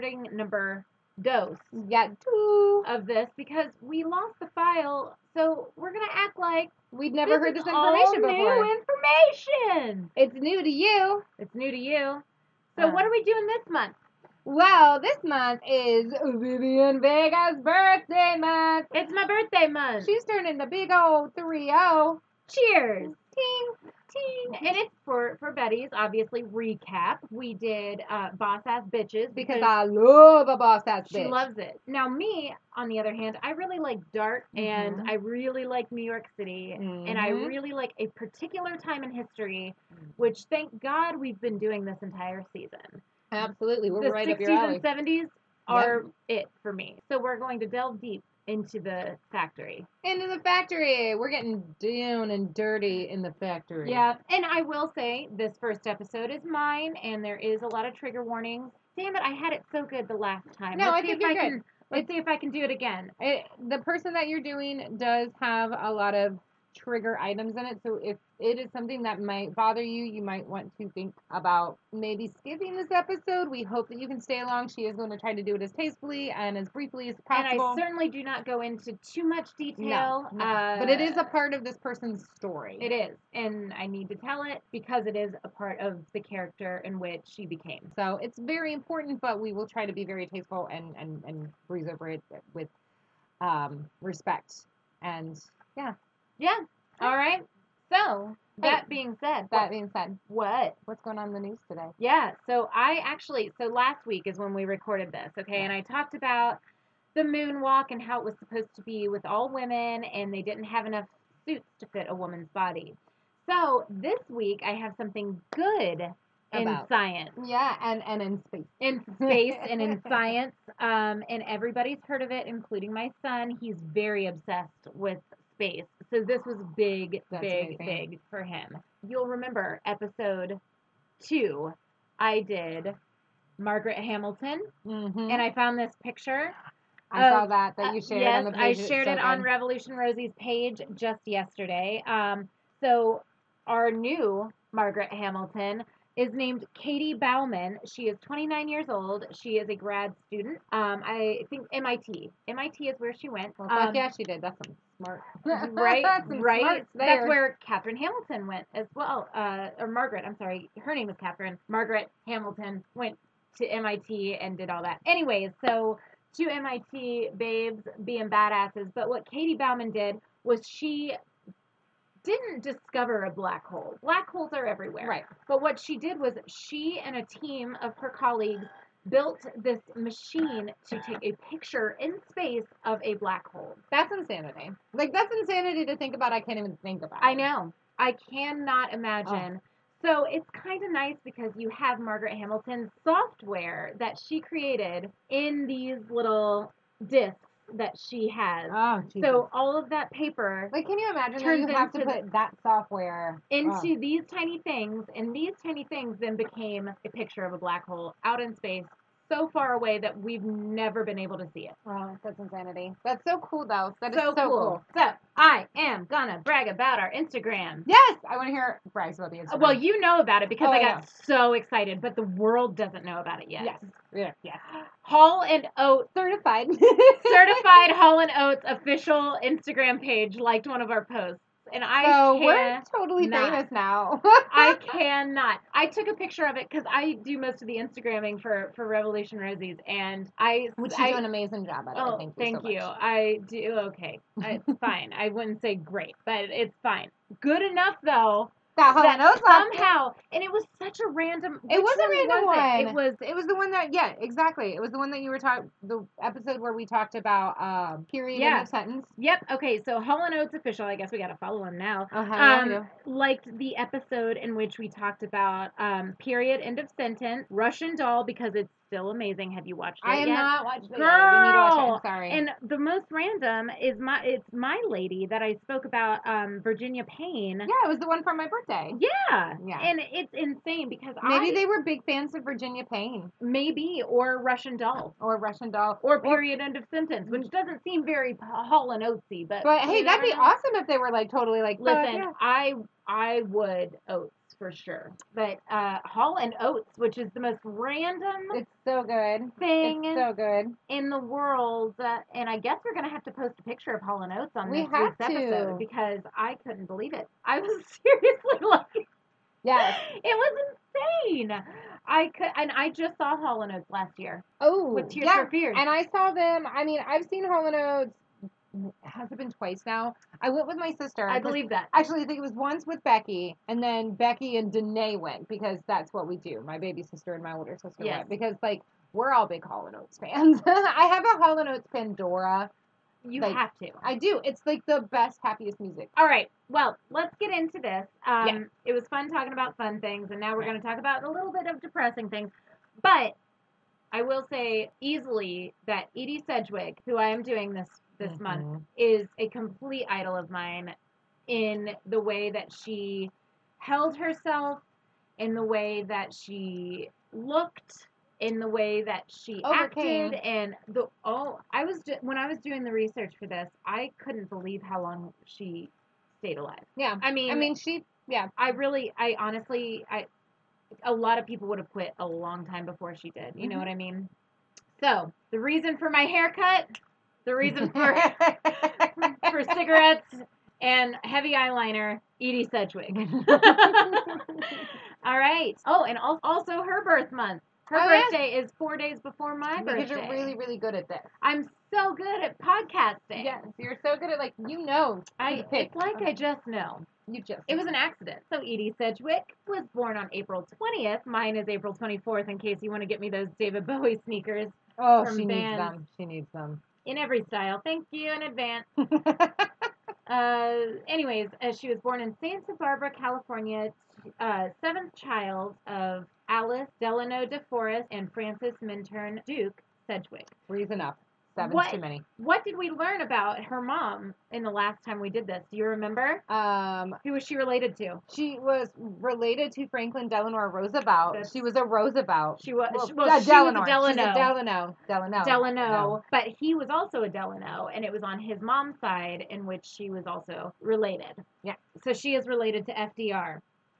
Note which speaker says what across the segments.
Speaker 1: recording number dose
Speaker 2: Yeah, 2
Speaker 1: of this because we lost the file, so we're gonna act like
Speaker 2: we'd never heard
Speaker 1: is
Speaker 2: this information
Speaker 1: all
Speaker 2: before.
Speaker 1: new information.
Speaker 2: It's new to you.
Speaker 1: It's new to you. So what are we doing this month?
Speaker 2: Well, this month is Vivian Vega's birthday month.
Speaker 1: It's my birthday month.
Speaker 2: She's turning the big old 3-0.
Speaker 1: Cheers.
Speaker 2: Ting.
Speaker 1: Ting. And it's for Betty's, obviously, recap. We did Boss Ass Bitches
Speaker 2: Because I love a boss ass bitch.
Speaker 1: she loves it. Now, me, on the other hand, I really like dark and I really like New York City and I really like a particular time in history, which thank God we've been doing this entire season.
Speaker 2: Absolutely. We're
Speaker 1: The
Speaker 2: right
Speaker 1: 60s
Speaker 2: up your alley.
Speaker 1: and 70s are it for me. So we're going to delve deep into the factory.
Speaker 2: Into the factory. We're getting down and dirty in the factory.
Speaker 1: Yeah, and I will say this first episode is mine, and there is a lot of trigger warnings. Damn it, I had it so good the last time.
Speaker 2: No, I think you're good.
Speaker 1: Let's see if I can do it again.
Speaker 2: The person that you're doing does have a lot of trigger items in it, so if it is something that might bother you, you might want to think about maybe skipping this episode. We hope that you can stay along. She is going to try to do it as tastefully and as briefly as possible.
Speaker 1: And I certainly do not go into too much detail.
Speaker 2: No. But it is a part of this person's story.
Speaker 1: It is, and I need to tell it because it is a part of the character in which she became.
Speaker 2: So it's very important, but we will try to be very tasteful and breeze over it with respect. And yeah.
Speaker 1: Yeah. All right. So, that being said. What?
Speaker 2: What's going on in the news today?
Speaker 1: Yeah. So, last week is when we recorded this, okay? Yeah. And I talked about the moonwalk and how it was supposed to be with all women, and they didn't have enough suits to fit a woman's body. So, this week, I have something good in science.
Speaker 2: Yeah, and in space.
Speaker 1: In space and in science. And everybody's heard of it, including my son. He's very obsessed with space. So this was big for him. You'll remember episode 2, I did Margaret Hamilton, and I found this picture.
Speaker 2: I saw that you shared it on the page.
Speaker 1: Yes, I shared it on Revolution Rosie's page just yesterday. So our new Margaret Hamilton is named Katie Bauman. She is 29 years old. She is a grad student. I think MIT. MIT is where she went.
Speaker 2: Well, fuck yeah, she did. That's some smart.
Speaker 1: Right.
Speaker 2: Smarts there.
Speaker 1: That's where Catherine Hamilton went as well. Or Margaret. I'm sorry. Her name is Catherine. Margaret Hamilton went to MIT and did all that. Anyways, so 2 MIT babes being badasses. But what Katie Bauman did was she didn't discover a black hole. Black holes are everywhere.
Speaker 2: Right.
Speaker 1: But what she did was she and a team of her colleagues built this machine to take a picture in space of a black hole.
Speaker 2: That's insanity. Like, that's insanity to think about. I can't even think about it.
Speaker 1: I know. I cannot imagine. So it's kind of nice because you have Margaret Hamilton's software that she created in these little discs that she has.
Speaker 2: Oh, Jesus.
Speaker 1: So all of that paper,
Speaker 2: like, can you imagine that you have to put that software
Speaker 1: into these tiny things, and these tiny things then became a picture of a black hole out in space, so far away that we've never been able to see it.
Speaker 2: Oh, that's insanity. That's so cool, though. That is
Speaker 1: so cool. So I am gonna brag about our Instagram.
Speaker 2: Yes, I want to hear brags about the Instagram.
Speaker 1: Well, you know about it because I got so excited, but the world doesn't know about it yet.
Speaker 2: Yes. Yeah.
Speaker 1: Hall and Oates
Speaker 2: certified
Speaker 1: Hall and Oates official Instagram page liked one of our posts. And
Speaker 2: we're totally famous now.
Speaker 1: I cannot. I took a picture of it because I do most of the Instagramming for Revolution Rosies, and
Speaker 2: which you do an amazing job at it.
Speaker 1: Oh, thank you. I do okay. It's fine. I wouldn't say great, but it's fine. Good enough though. That somehow, and it was such a random.
Speaker 2: It was a random one. It was the one that exactly. It was the one that you were talking. The episode where we talked about period in the sentence.
Speaker 1: Yep. Okay. So Hall and Oates official. I guess we got to follow him now. Liked the episode in which we talked about period end of sentence. Russian Doll because it's still amazing. Have you watched it?
Speaker 2: I have not watched it.
Speaker 1: Girl!
Speaker 2: You need to watch it. I'm sorry.
Speaker 1: And the most random is my lady that I spoke about, Virginia Payne.
Speaker 2: Yeah, it was the one from my birthday.
Speaker 1: Yeah. And it's insane because
Speaker 2: maybe they were big fans of Virginia Payne.
Speaker 1: Maybe, or Russian Doll. Or period end of sentence, which doesn't seem very Hall and Oatesy, but
Speaker 2: hey, that'd be awesome if they were like totally like.
Speaker 1: Listen, I would Oates for sure. But Hall and Oates, which is the most random
Speaker 2: It's so good.
Speaker 1: thing
Speaker 2: It's so good.
Speaker 1: in the world, and I guess we're gonna have to post a picture of Hall and Oates on
Speaker 2: We
Speaker 1: this
Speaker 2: have
Speaker 1: week's episode
Speaker 2: to.
Speaker 1: because I couldn't believe it. I was seriously like,
Speaker 2: Yes.
Speaker 1: it was insane. I just saw Hall and Oates last year
Speaker 2: Oh,
Speaker 1: with Tears
Speaker 2: yeah.
Speaker 1: for Fears.
Speaker 2: And I saw them. I mean, I've seen Hall & Oates. Has it been twice now? I went with my sister.
Speaker 1: I believe that.
Speaker 2: Actually, I think it was once with Becky, and then Becky and Danae went because that's what we do. My baby sister and my older sister
Speaker 1: Yes.
Speaker 2: went because like we're all big Hall & Oates fans. I have a Hall & Oates Pandora.
Speaker 1: You
Speaker 2: like,
Speaker 1: have to.
Speaker 2: I do. It's like the best, happiest music.
Speaker 1: All right. Well, let's get into this.
Speaker 2: Yeah.
Speaker 1: It was fun talking about fun things, and now we're
Speaker 2: Right.
Speaker 1: going to talk about a little bit of depressing things. But I will say easily that Edie Sedgwick, who I am doing this month, is a complete idol of mine in the way that she held herself, in the way that she looked, in the way that she
Speaker 2: Overcame.
Speaker 1: acted, and when I was doing the research for this, I couldn't believe how long she stayed alive.
Speaker 2: Yeah.
Speaker 1: I mean,
Speaker 2: she. Yeah.
Speaker 1: I honestly, a lot of people would have quit a long time before she did. You know what I mean? So the reason for my haircut, the reason for cigarettes and heavy eyeliner, Edie Sedgwick. All right. Oh, and also her birth month. Her birthday is 4 days before my birthday.
Speaker 2: Because you're really, really good at this.
Speaker 1: I'm so good at podcasting.
Speaker 2: Yes, you're so good at
Speaker 1: It's like I just know. It was an accident. So Edie Sedgwick was born on April 20th. Mine is April 24th in case you want to get me those David Bowie sneakers.
Speaker 2: Oh,
Speaker 1: from
Speaker 2: she needs
Speaker 1: Vans.
Speaker 2: them. She needs them.
Speaker 1: In every style. Thank you in advance. Anyways, she was born in Santa Barbara, California, seventh child of Alice Delano DeForest and Francis Minturn Duke Sedgwick.
Speaker 2: Three's enough. Seven's too many.
Speaker 1: What did we learn about her mom in the last time we did this? Do you remember? Who was she related to?
Speaker 2: She was related to Franklin Delano Roosevelt. She was a Roosevelt.
Speaker 1: She was
Speaker 2: Delano.
Speaker 1: She was a Delano.
Speaker 2: She's a Delano.
Speaker 1: Delano. But he was also a Delano, and it was on his mom's side in which she was also related.
Speaker 2: Yeah.
Speaker 1: So she is related to FDR.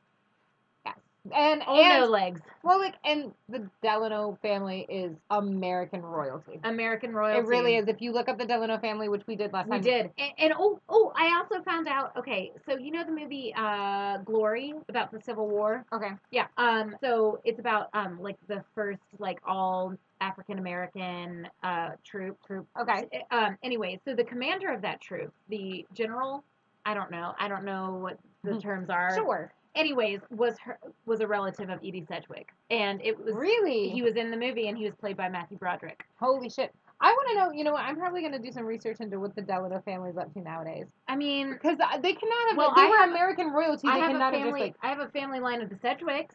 Speaker 2: And
Speaker 1: no legs.
Speaker 2: Well, and the Delano family is American royalty.
Speaker 1: American royalty.
Speaker 2: It really is. If you look up the Delano family, which we did last time.
Speaker 1: We did. And I also found out. Okay, so you know the movie Glory about the Civil War.
Speaker 2: Okay.
Speaker 1: Yeah. So it's about like the first like all African American troop.
Speaker 2: Okay.
Speaker 1: Anyway, so the commander of that troop, the general, I don't know what the terms are.
Speaker 2: Sure.
Speaker 1: Anyways, was a relative of Edie Sedgwick, and it was
Speaker 2: really
Speaker 1: he was in the movie, and he was played by Matthew Broderick.
Speaker 2: Holy shit! I want to know. You know what? I'm probably gonna do some research into what the Delano family is up to nowadays.
Speaker 1: I mean,
Speaker 2: because they cannot have.
Speaker 1: Well,
Speaker 2: they were American royalty. They cannot have just like.
Speaker 1: I have a family line of the Sedgwicks.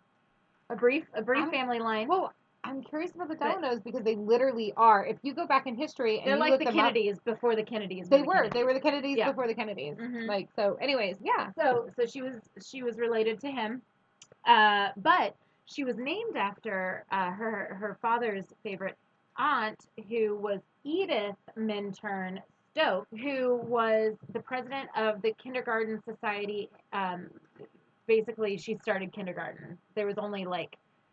Speaker 1: A brief family line.
Speaker 2: Well, I'm curious about the Delanos because they literally are. If you go back in history and
Speaker 1: they're
Speaker 2: you
Speaker 1: like
Speaker 2: look
Speaker 1: the
Speaker 2: them
Speaker 1: Kennedys
Speaker 2: up,
Speaker 1: before the Kennedys.
Speaker 2: They were the Kennedys before the Kennedys.
Speaker 1: Mm-hmm.
Speaker 2: Like so. Anyways, yeah.
Speaker 1: So she was related to him, but she was named after her father's favorite aunt, who was Edith Minturn Stoke, who was the president of the Kindergarten Society. Basically, she started kindergarten. There was only like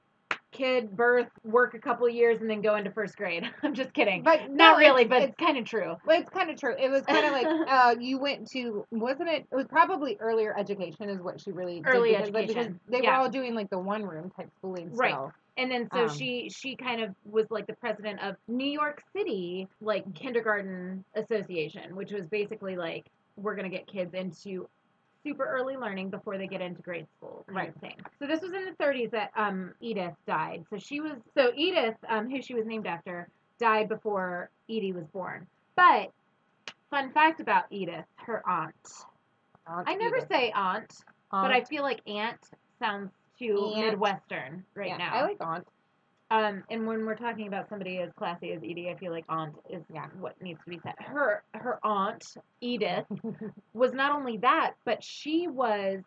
Speaker 1: kid birth, work a couple years, and then go into first grade. I'm just kidding.
Speaker 2: But
Speaker 1: not really, but it's kind of true.
Speaker 2: Well, it's kind of true. It was kind of like you went to, wasn't it? It was probably earlier education is what she really
Speaker 1: early
Speaker 2: did
Speaker 1: education.
Speaker 2: because they were all doing like the one room type schooling.
Speaker 1: Right.
Speaker 2: So.
Speaker 1: And then so she kind of was like the president of New York City like kindergarten association, which was basically like we're gonna get kids into super early learning before they get into grade school kind of thing. So this was in the 30s that Edith died. So Edith, who she was named after, died before Edie was born. But fun fact about Edith, her aunt. I never say aunt, but I feel like aunt sounds too Midwestern now.
Speaker 2: I like aunt.
Speaker 1: And when we're talking about somebody as classy as Edie, I feel like aunt is what needs to be said. Her aunt, Edith, was not only that, but she was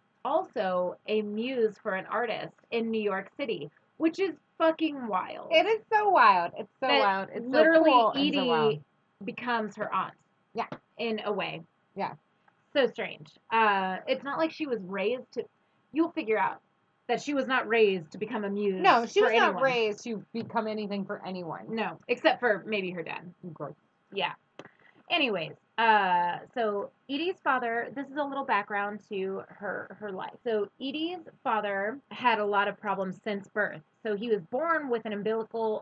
Speaker 1: also a muse for an artist in New York City, which is fucking wild.
Speaker 2: It is so wild. It's so wild. It's
Speaker 1: literally
Speaker 2: so cool
Speaker 1: Edie
Speaker 2: and so wild.
Speaker 1: becomes her aunt.
Speaker 2: Yeah.
Speaker 1: In a way.
Speaker 2: Yeah.
Speaker 1: So strange. It's not like she was raised to. you'll figure out that she was not raised to become a muse.
Speaker 2: No, she
Speaker 1: for
Speaker 2: was not
Speaker 1: anyone.
Speaker 2: raised to become anything for anyone.
Speaker 1: No, except for maybe her dad.
Speaker 2: Gross.
Speaker 1: Yeah. Anyways, so Edie's father, this is a little background to her life. So Edie's father had a lot of problems since birth. So he was born with an umbilical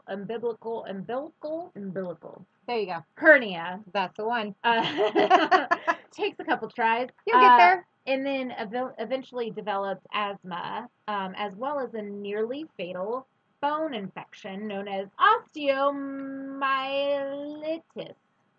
Speaker 2: There you go.
Speaker 1: hernia.
Speaker 2: That's the one.
Speaker 1: Takes a couple tries.
Speaker 2: You'll get there.
Speaker 1: And then eventually developed asthma, as well as a nearly fatal bone infection known as osteomyelitis.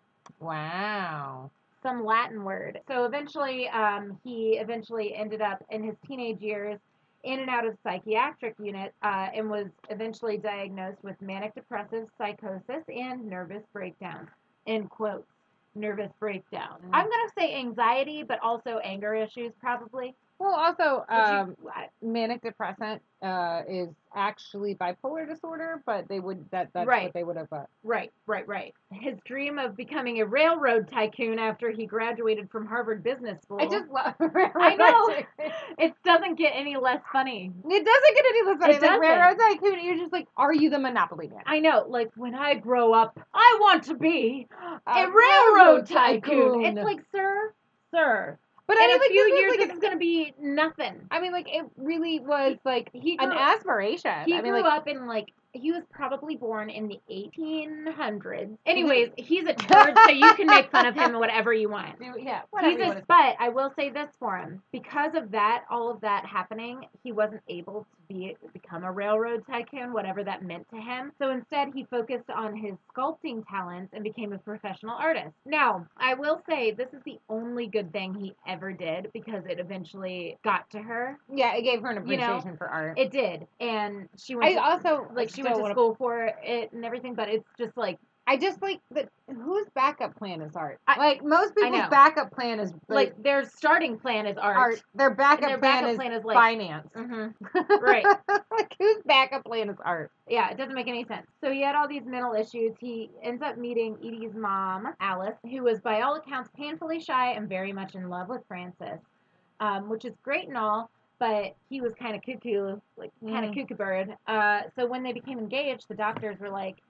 Speaker 2: Wow.
Speaker 1: Some Latin word. So eventually, he ended up in his teenage years in and out of psychiatric unit, and was eventually diagnosed with manic depressive psychosis and nervous breakdown. In quotes, nervous breakdown. I'm gonna say anxiety, but also anger issues probably.
Speaker 2: Well, also,
Speaker 1: Would you-
Speaker 2: manic depressant is actually bipolar disorder, but that's
Speaker 1: Right.
Speaker 2: what they would have.
Speaker 1: Right. His dream of becoming a railroad tycoon after he graduated from Harvard Business School.
Speaker 2: I just love.
Speaker 1: I know. It doesn't get any less funny.
Speaker 2: It doesn't get any less funny.
Speaker 1: It
Speaker 2: Like
Speaker 1: doesn't.
Speaker 2: railroad tycoon, you're just like, are you the Monopoly man?
Speaker 1: I know. Like, when I grow up, I want to be a railroad tycoon. It's like, sir.
Speaker 2: But
Speaker 1: In
Speaker 2: I mean,
Speaker 1: a
Speaker 2: like,
Speaker 1: few
Speaker 2: this
Speaker 1: years,
Speaker 2: is
Speaker 1: this
Speaker 2: like
Speaker 1: is going to be nothing.
Speaker 2: I mean, like, it really was like
Speaker 1: He
Speaker 2: an
Speaker 1: grew-
Speaker 2: aspiration.
Speaker 1: He
Speaker 2: I mean,
Speaker 1: grew
Speaker 2: like,
Speaker 1: up in, like, he was probably born in the 1800s. Anyways, he's a turd, so you can make fun of him whatever you want.
Speaker 2: yeah, whatever you want to say.
Speaker 1: But I will say this for him. Because of that, all of that happening, he wasn't able to become a railroad tycoon, whatever that meant to him. So instead, he focused on his sculpting talents and became a professional artist. Now, I will say this is the only good thing he ever did because it eventually got to her.
Speaker 2: Yeah, it gave her an
Speaker 1: You know,
Speaker 2: appreciation for art.
Speaker 1: It did. And she went she went to school for it and everything, but it's just like,
Speaker 2: I just like that. Whose backup plan is art?
Speaker 1: I-
Speaker 2: Like most
Speaker 1: I
Speaker 2: people's
Speaker 1: know.
Speaker 2: backup plan is
Speaker 1: like their starting plan is art.
Speaker 2: Their backup,
Speaker 1: And their
Speaker 2: plan,
Speaker 1: backup
Speaker 2: is
Speaker 1: plan is like
Speaker 2: finance.
Speaker 1: Right.
Speaker 2: Like whose backup plan is art?
Speaker 1: Yeah, it doesn't make any sense. So he had all these mental issues. He ends up meeting Edie's mom, Alice, who was by all accounts painfully shy and very much in love with Francis, which is great and all, but he was kind of cuckoo, like kind of cuckoo bird. So when they became engaged, the doctors were like,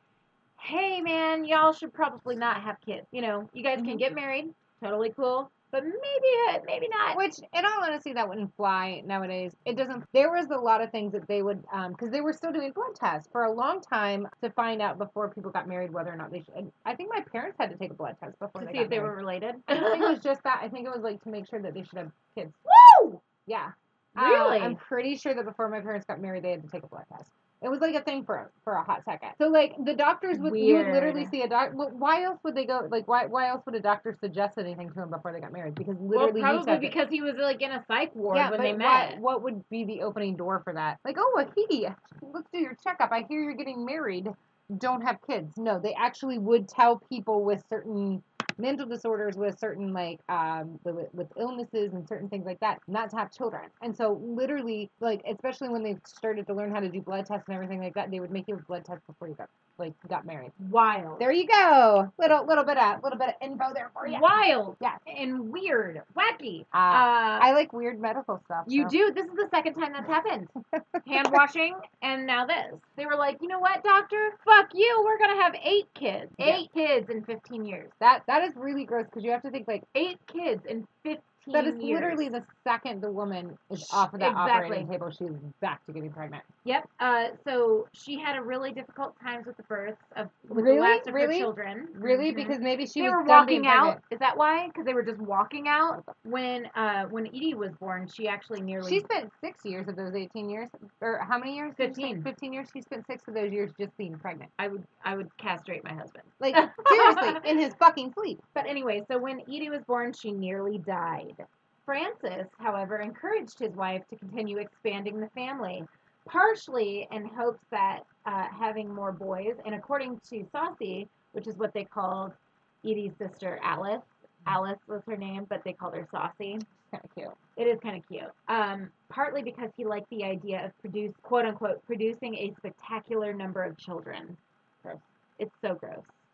Speaker 1: hey man, y'all should probably not have kids. You know, you guys can get married, totally cool, but maybe not.
Speaker 2: Which, in all honesty, that wouldn't fly nowadays. It doesn't. There was a lot of things that they would, because they were still doing blood tests for a long time to find out before people got married whether or not they should. I think my parents had to take a blood test before
Speaker 1: To
Speaker 2: they
Speaker 1: see
Speaker 2: got
Speaker 1: if they
Speaker 2: married.
Speaker 1: were related.
Speaker 2: I don't think it was just that. I think it was like to make sure that they should have kids.
Speaker 1: Woo!
Speaker 2: Yeah.
Speaker 1: Really?
Speaker 2: I'm pretty sure that before my parents got married, they had to take a blood test. It was like a thing for a hot second. So like the doctors would you would literally
Speaker 1: Weird.
Speaker 2: see a doc. Well, why else would they go? Like why else would a doctor suggest anything to him before they got married? Because literally
Speaker 1: Well,
Speaker 2: you
Speaker 1: probably
Speaker 2: said it.
Speaker 1: because he was like in a psych ward
Speaker 2: Yeah,
Speaker 1: when
Speaker 2: but
Speaker 1: they met.
Speaker 2: what would be the opening door for that? Like, oh, Wahidi, let's do your checkup. I hear you're getting married. Don't have kids. No, they actually would tell people with certain mental disorders, with certain like with illnesses and certain things like that, not to have children. And so literally, like, especially when they started to learn how to do blood tests and everything like that, they would make you a blood test before you got married.
Speaker 1: Wild.
Speaker 2: There you go. Little bit of info there for you.
Speaker 1: Wild.
Speaker 2: Yeah.
Speaker 1: And weird. Wacky.
Speaker 2: I like weird medical stuff.
Speaker 1: You
Speaker 2: so.
Speaker 1: do. This is the second time that's happened. Hand washing, and now this. They were like, you know what, doctor? Fuck you. We're gonna have 8 kids.
Speaker 2: Yeah.
Speaker 1: 8 kids in 15 years.
Speaker 2: That is really gross because you have to think like
Speaker 1: 8 kids in 15
Speaker 2: that is
Speaker 1: years.
Speaker 2: literally the second the woman is off of that operating table, she's back to getting pregnant.
Speaker 1: Yep. So she had a really difficult times with the births with
Speaker 2: Really?
Speaker 1: the last of
Speaker 2: Really?
Speaker 1: her children.
Speaker 2: Really?
Speaker 1: Mhm.
Speaker 2: Because maybe she
Speaker 1: They
Speaker 2: was
Speaker 1: were
Speaker 2: done being
Speaker 1: walking out.
Speaker 2: pregnant.
Speaker 1: Is that why? Because they were just walking out. When Edie was born, she actually nearly.
Speaker 2: She spent 6 years of those 18 years, or how many years?
Speaker 1: 15.
Speaker 2: 15 years. She spent 6 of those years just being pregnant.
Speaker 1: I would castrate my husband.
Speaker 2: Like seriously, in his fucking sleep.
Speaker 1: But anyway, so when Edie was born, she nearly died. Francis, however, encouraged his wife to continue expanding the family, partially in hopes that having more boys, and according to Saucy, which is what they called Edie's sister Alice. Alice was her name, but they called her Saucy.
Speaker 2: Kind of cute.
Speaker 1: It is kind of cute. Partly because he liked the idea of quote unquote, producing a spectacular number of children.
Speaker 2: Gross.
Speaker 1: It's so gross.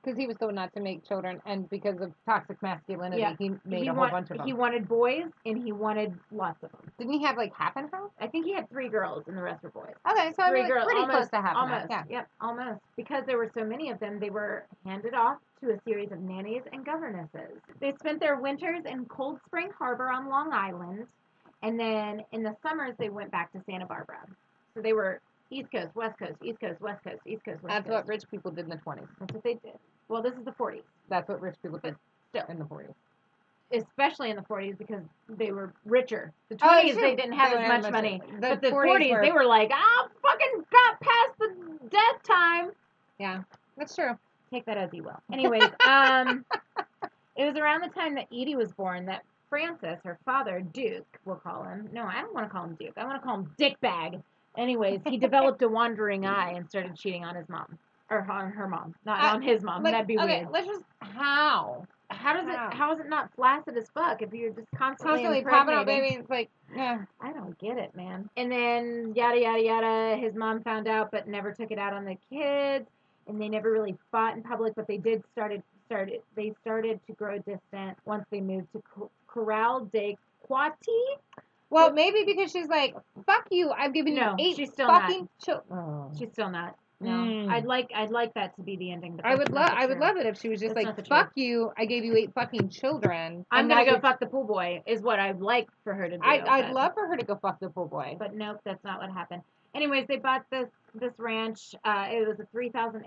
Speaker 2: Because he was told not to make children, and because of toxic masculinity,
Speaker 1: Yeah.
Speaker 2: he made a whole bunch of them.
Speaker 1: He wanted boys, and he wanted lots of them.
Speaker 2: Didn't he have like half and half?
Speaker 1: I think he had 3 girls, and the rest were boys.
Speaker 2: Okay, so I mean, like, pretty close to half and half.
Speaker 1: Almost.
Speaker 2: Yeah.
Speaker 1: Yep, almost. Because there were so many of them, they were handed off to a series of nannies and governesses. They spent their winters in Cold Spring Harbor on Long Island, and then in the summers they went back to Santa Barbara. So they were East Coast, West Coast, East Coast, West Coast, East Coast, West
Speaker 2: That's
Speaker 1: Coast.
Speaker 2: what rich people did in the 20s.
Speaker 1: That's what they did. Well, this is the 40s.
Speaker 2: That's what rich people did
Speaker 1: Still.
Speaker 2: in the 40s.
Speaker 1: Especially in the 40s because they were richer. The 20s,
Speaker 2: Oh, true.
Speaker 1: they didn't have
Speaker 2: They
Speaker 1: as
Speaker 2: didn't
Speaker 1: much
Speaker 2: have
Speaker 1: money.
Speaker 2: The
Speaker 1: But the 40s, they were like, fucking got past the death time.
Speaker 2: Yeah, that's true.
Speaker 1: Take that as you will. Anyways, it was around the time that Edie was born that Francis, her father, Duke, we'll call him. No, I don't want to call him Duke. I want to call him Dickbag. Anyways, he developed a wandering eye and started cheating on his mom. Or on her mom. Not on his mom.
Speaker 2: Like,
Speaker 1: That'd be
Speaker 2: okay,
Speaker 1: weird.
Speaker 2: let's just, how?
Speaker 1: How is it not flaccid as fuck if you're just constantly
Speaker 2: popping out
Speaker 1: impregnating?
Speaker 2: baby, it's like, yeah.
Speaker 1: I don't get it, man. And then yada yada yada. His mom found out, but never took it out on the kids, and they never really fought in public. But they started to grow distant once they moved to Corral de Quati.
Speaker 2: Well, maybe because she's like, fuck you, I've given you 8
Speaker 1: she's still
Speaker 2: fucking children. Oh.
Speaker 1: She's still not. No, I'd like that to be the ending. But
Speaker 2: I would love it if she was just
Speaker 1: that's
Speaker 2: like, fuck you, I gave you 8 fucking children.
Speaker 1: I'm gonna go fuck the pool boy is what I'd like for her to do.
Speaker 2: I'd love for her to go fuck the pool boy.
Speaker 1: But nope, that's not what happened. Anyways, they bought this ranch. It was a 3,000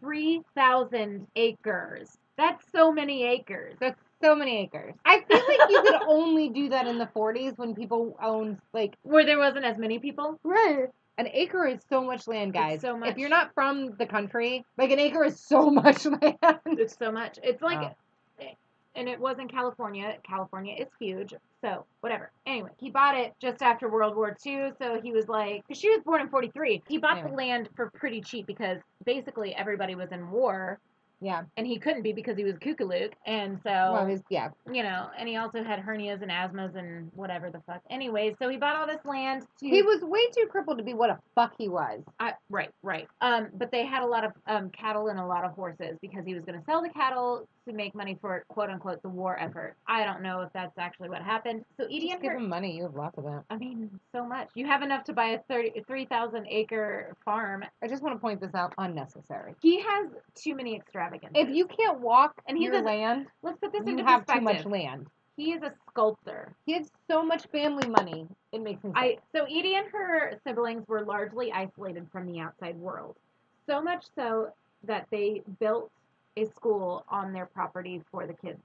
Speaker 1: acres. That's so many acres.
Speaker 2: That's so many acres. I feel like you could only do that in the 40s when people owned, like...
Speaker 1: Where there wasn't as many people?
Speaker 2: Right. An acre is so much land, guys.
Speaker 1: It's so much.
Speaker 2: If you're not from the country, like, an acre is so much land.
Speaker 1: It's so much. It's like... And it was in California. California is huge. So, whatever. Anyway, he bought it just after World War II. So he was like... Because she was born in 43. He bought the land for pretty cheap because basically everybody was in war.
Speaker 2: Yeah.
Speaker 1: And he couldn't be because he was Kookalook. And so, you know, and he also had hernias and asthmas and whatever the fuck. Anyway, so he bought all this land.
Speaker 2: He was way too crippled to be what a fuck he was.
Speaker 1: Right. But they had a lot of cattle and a lot of horses because he was going to sell the cattle to make money for, quote unquote, the war effort. I don't know if that's actually what happened. So Edie and
Speaker 2: give him money. You have lots of that.
Speaker 1: I mean, so much. You have enough to buy a 3,000 acre farm.
Speaker 2: I just want to point this out. Unnecessary.
Speaker 1: He has too many extravagances.
Speaker 2: If you can't walk
Speaker 1: and
Speaker 2: your land,
Speaker 1: let's put this
Speaker 2: you
Speaker 1: into
Speaker 2: have
Speaker 1: perspective.
Speaker 2: too much land.
Speaker 1: He is a sculptor.
Speaker 2: He has so much family money. It makes me sick.
Speaker 1: So Edie and her siblings were largely isolated from the outside world. So much so that they built a school on their property for the kids.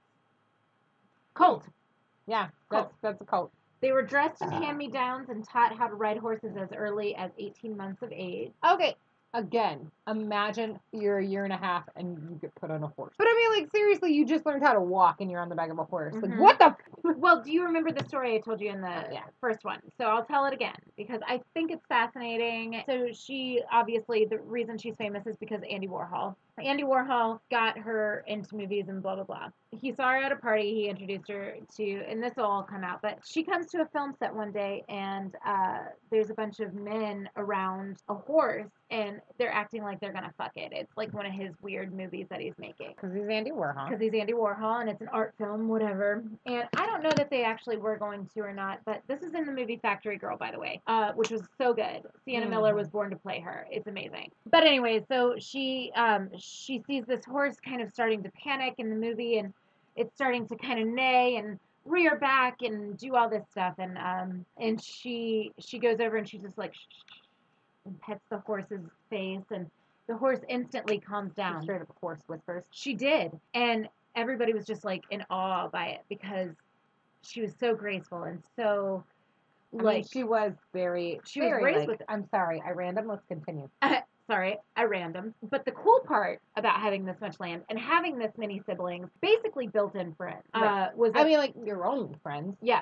Speaker 1: Cult.
Speaker 2: Yeah, that's a cult.
Speaker 1: They were dressed in hand-me-downs and taught how to ride horses as early as 18 months of age.
Speaker 2: Okay. Again, imagine you're a year and a half and you get put on a horse. But I mean, like, seriously, you just learned how to walk and you're on the back of a horse.
Speaker 1: Mm-hmm.
Speaker 2: Like, what the...
Speaker 1: Well, do you remember the story I told you in the first one? So I'll tell it again because I think it's fascinating. So she, obviously, the reason she's famous is because Andy Warhol. Andy Warhol got her into movies and blah, blah, blah. He saw her at a party. He introduced her to, and this will all come out, but she comes to a film set one day and there's a bunch of men around a horse and they're acting like they're gonna fuck it. It's like one of his weird movies that he's making.
Speaker 2: Because he's Andy Warhol.
Speaker 1: And it's an art film, whatever. And I don't know that they actually were going to or not, but this is in the movie Factory Girl, by the way, which was so good. Sienna Miller was born to play her. It's amazing. But anyway, so she sees this horse kind of starting to panic in the movie, and it's starting to kind of neigh and rear back and do all this stuff, and she goes over and she's just like and pets the horse's face, and the horse instantly calms down.
Speaker 2: Straight up horse whispers.
Speaker 1: She did, and everybody was just like in awe by it because she was so graceful and so
Speaker 2: she was very
Speaker 1: raised
Speaker 2: like,
Speaker 1: with it.
Speaker 2: I'm sorry, I random. Let's continue.
Speaker 1: Sorry, I random. But the cool part about having this much land and having this many siblings, basically built-in friends, was that,
Speaker 2: I mean, like your own friends.
Speaker 1: Yeah.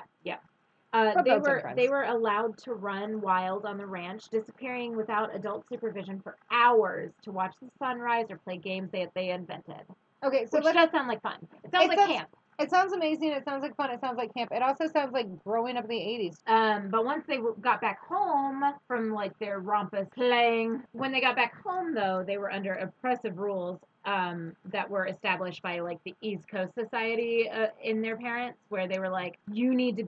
Speaker 1: They were allowed to run wild on the ranch, disappearing without adult supervision for hours to watch the sunrise or play games they invented.
Speaker 2: Okay, so
Speaker 1: which does sound like fun. It sounds like camp.
Speaker 2: It sounds amazing. It sounds like fun. It sounds like camp. It also sounds like growing up in the 80s.
Speaker 1: But once they got back home from like their rompus playing, when they got back home though, they were under oppressive rules that were established by like the East Coast Society in their parents, where they were like, you need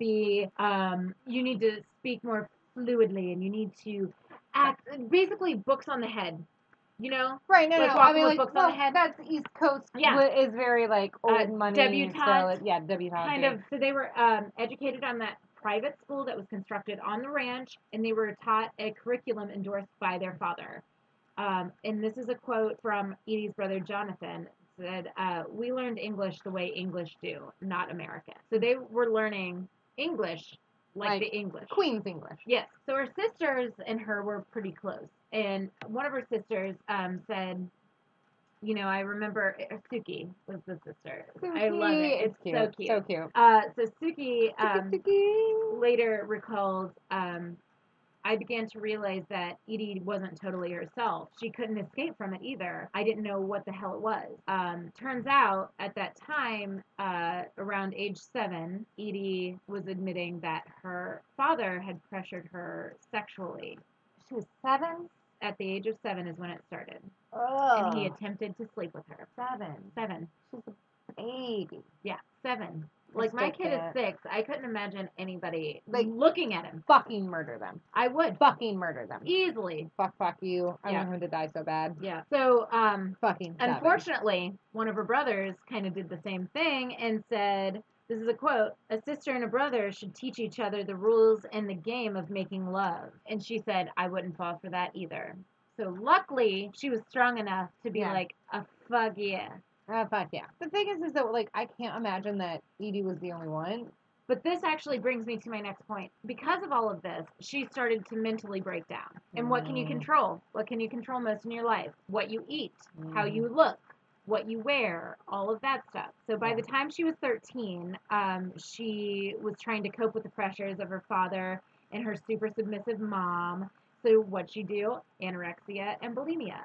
Speaker 1: to speak more fluidly, and you need to act, basically books on the head, you know,
Speaker 2: Right, no,
Speaker 1: like
Speaker 2: no. I
Speaker 1: walking
Speaker 2: mean,
Speaker 1: with
Speaker 2: like,
Speaker 1: books on the head.
Speaker 2: that's East Coast.
Speaker 1: Yeah.
Speaker 2: Is very like old money.
Speaker 1: Debutante.
Speaker 2: So, yeah, debutante.
Speaker 1: Kind of. So they were educated on that private school that was constructed on the ranch, and they were taught a curriculum endorsed by their father. And this is a quote from Edie's brother Jonathan. It said, "We learned English the way English do, not American." So they were learning English like the English.
Speaker 2: Queen's English.
Speaker 1: Yes. So her sisters and her were pretty close. And one of her sisters said, you know, I remember Suki was the sister. I love it. It's
Speaker 2: cute.
Speaker 1: so cute.
Speaker 2: So cute.
Speaker 1: So Suki
Speaker 2: Suki.
Speaker 1: later recalled, I began to realize that Edie wasn't totally herself. She couldn't escape from it either. I didn't know what the hell it was. Turns out at that time, around age 7, Edie was admitting that her father had pressured her sexually.
Speaker 2: She was 7?
Speaker 1: At the age of 7 is when it started.
Speaker 2: Oh.
Speaker 1: And he attempted to sleep with her. 7.
Speaker 2: She's a baby.
Speaker 1: Yeah, 7. Like, my kid is 6. I couldn't imagine anybody looking at him.
Speaker 2: Fucking murder them.
Speaker 1: I would.
Speaker 2: Fucking murder them.
Speaker 1: Easily.
Speaker 2: Fuck you. I want him to die so bad.
Speaker 1: Yeah. So,
Speaker 2: fucking 7.
Speaker 1: Unfortunately, one of her brothers kind of did the same thing and said, this is a quote, "A sister and a brother should teach each other the rules and the game of making love." And she said, I wouldn't fall for that either. So luckily, she was strong enough to be like, fuck yeah.
Speaker 2: Fuck yeah. The thing is that, like, I can't imagine that Edie was the only one.
Speaker 1: But this actually brings me to my next point. Because of all of this, she started to mentally break down. And what can you control? What can you control most in your life? What you eat, how you look, what you wear, all of that stuff. So by the time she was 13, she was trying to cope with the pressures of her father and her super submissive mom. So what'd she do? Anorexia and bulimia.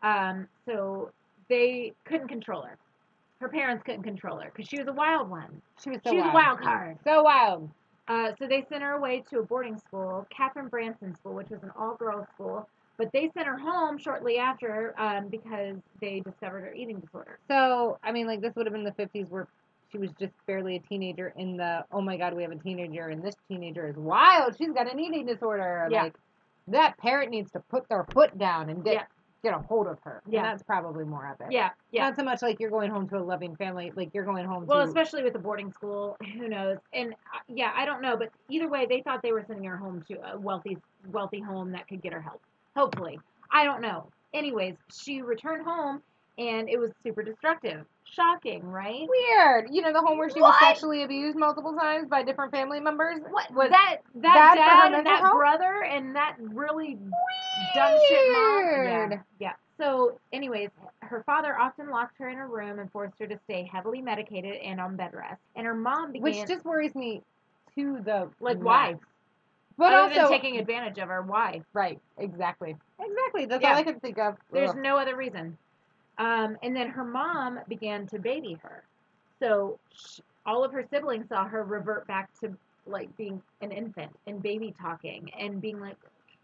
Speaker 1: So they couldn't control her. Her parents couldn't control her because she was a wild one.
Speaker 2: She was
Speaker 1: a wild card.
Speaker 2: So wild.
Speaker 1: So they sent her away to a boarding school, Catherine Branson School, which was an all-girls school. But they sent her home shortly after because they discovered her eating disorder.
Speaker 2: So, I mean, like, this would have been the 50s where she was just barely a teenager in the, oh my God, we have a teenager, and this teenager is wild. She's got an eating disorder.
Speaker 1: Yeah.
Speaker 2: Like, that parent needs to put their foot down and get a hold of her.
Speaker 1: Yeah.
Speaker 2: And that's probably more of it.
Speaker 1: Yeah. Yeah.
Speaker 2: Not so much like you're going home to a loving family. Like, you're going home
Speaker 1: Well, especially with a boarding school, who knows? And, I don't know. But either way, they thought they were sending her home to a wealthy home that could get her help. Hopefully. I don't know. Anyways, she returned home, and it was super destructive. Shocking, right?
Speaker 2: Weird. You know, the home where she was sexually abused multiple times by different family members?
Speaker 1: What? Was that dad and that brother and that really dumb shit mom? Yeah. So, anyways, her father often locked her in a room and forced her to stay heavily medicated and on bed rest. And her mom began...
Speaker 2: Which just worries me to the...
Speaker 1: Like, why?
Speaker 2: But
Speaker 1: other than taking advantage of her, why?
Speaker 2: Right, exactly. That's all I can think of.
Speaker 1: There's no other reason. And then her mom began to baby her. So all of her siblings saw her revert back to, like, being an infant and baby talking and being like,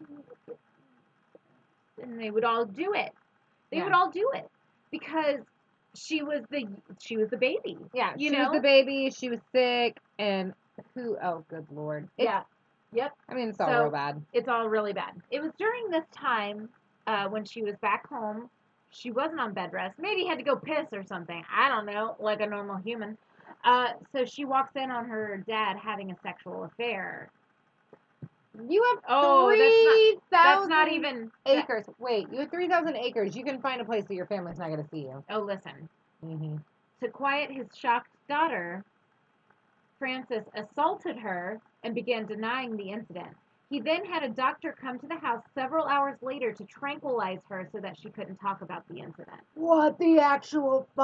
Speaker 1: and they would all do it. They would all do it because she was the baby.
Speaker 2: Yeah, she was the baby. She was sick, and oh, good Lord.
Speaker 1: Yep.
Speaker 2: I mean, it's all real bad.
Speaker 1: It's all really bad. It was during this time when she was back home. She wasn't on bed rest. Maybe had to go piss or something. I don't know, like a normal human. So she walks in on her dad having a sexual affair.
Speaker 2: You have 3,000
Speaker 1: that's not even
Speaker 2: acres. Wait, you have 3,000 acres. You can find a place that your family's not going to see you.
Speaker 1: Oh, listen.
Speaker 2: Mm-hmm.
Speaker 1: To quiet his shocked daughter, Francis assaulted her and began denying the incident. He then had a doctor come to the house several hours later to tranquilize her so that she couldn't talk about the incident.
Speaker 2: What the actual fuck?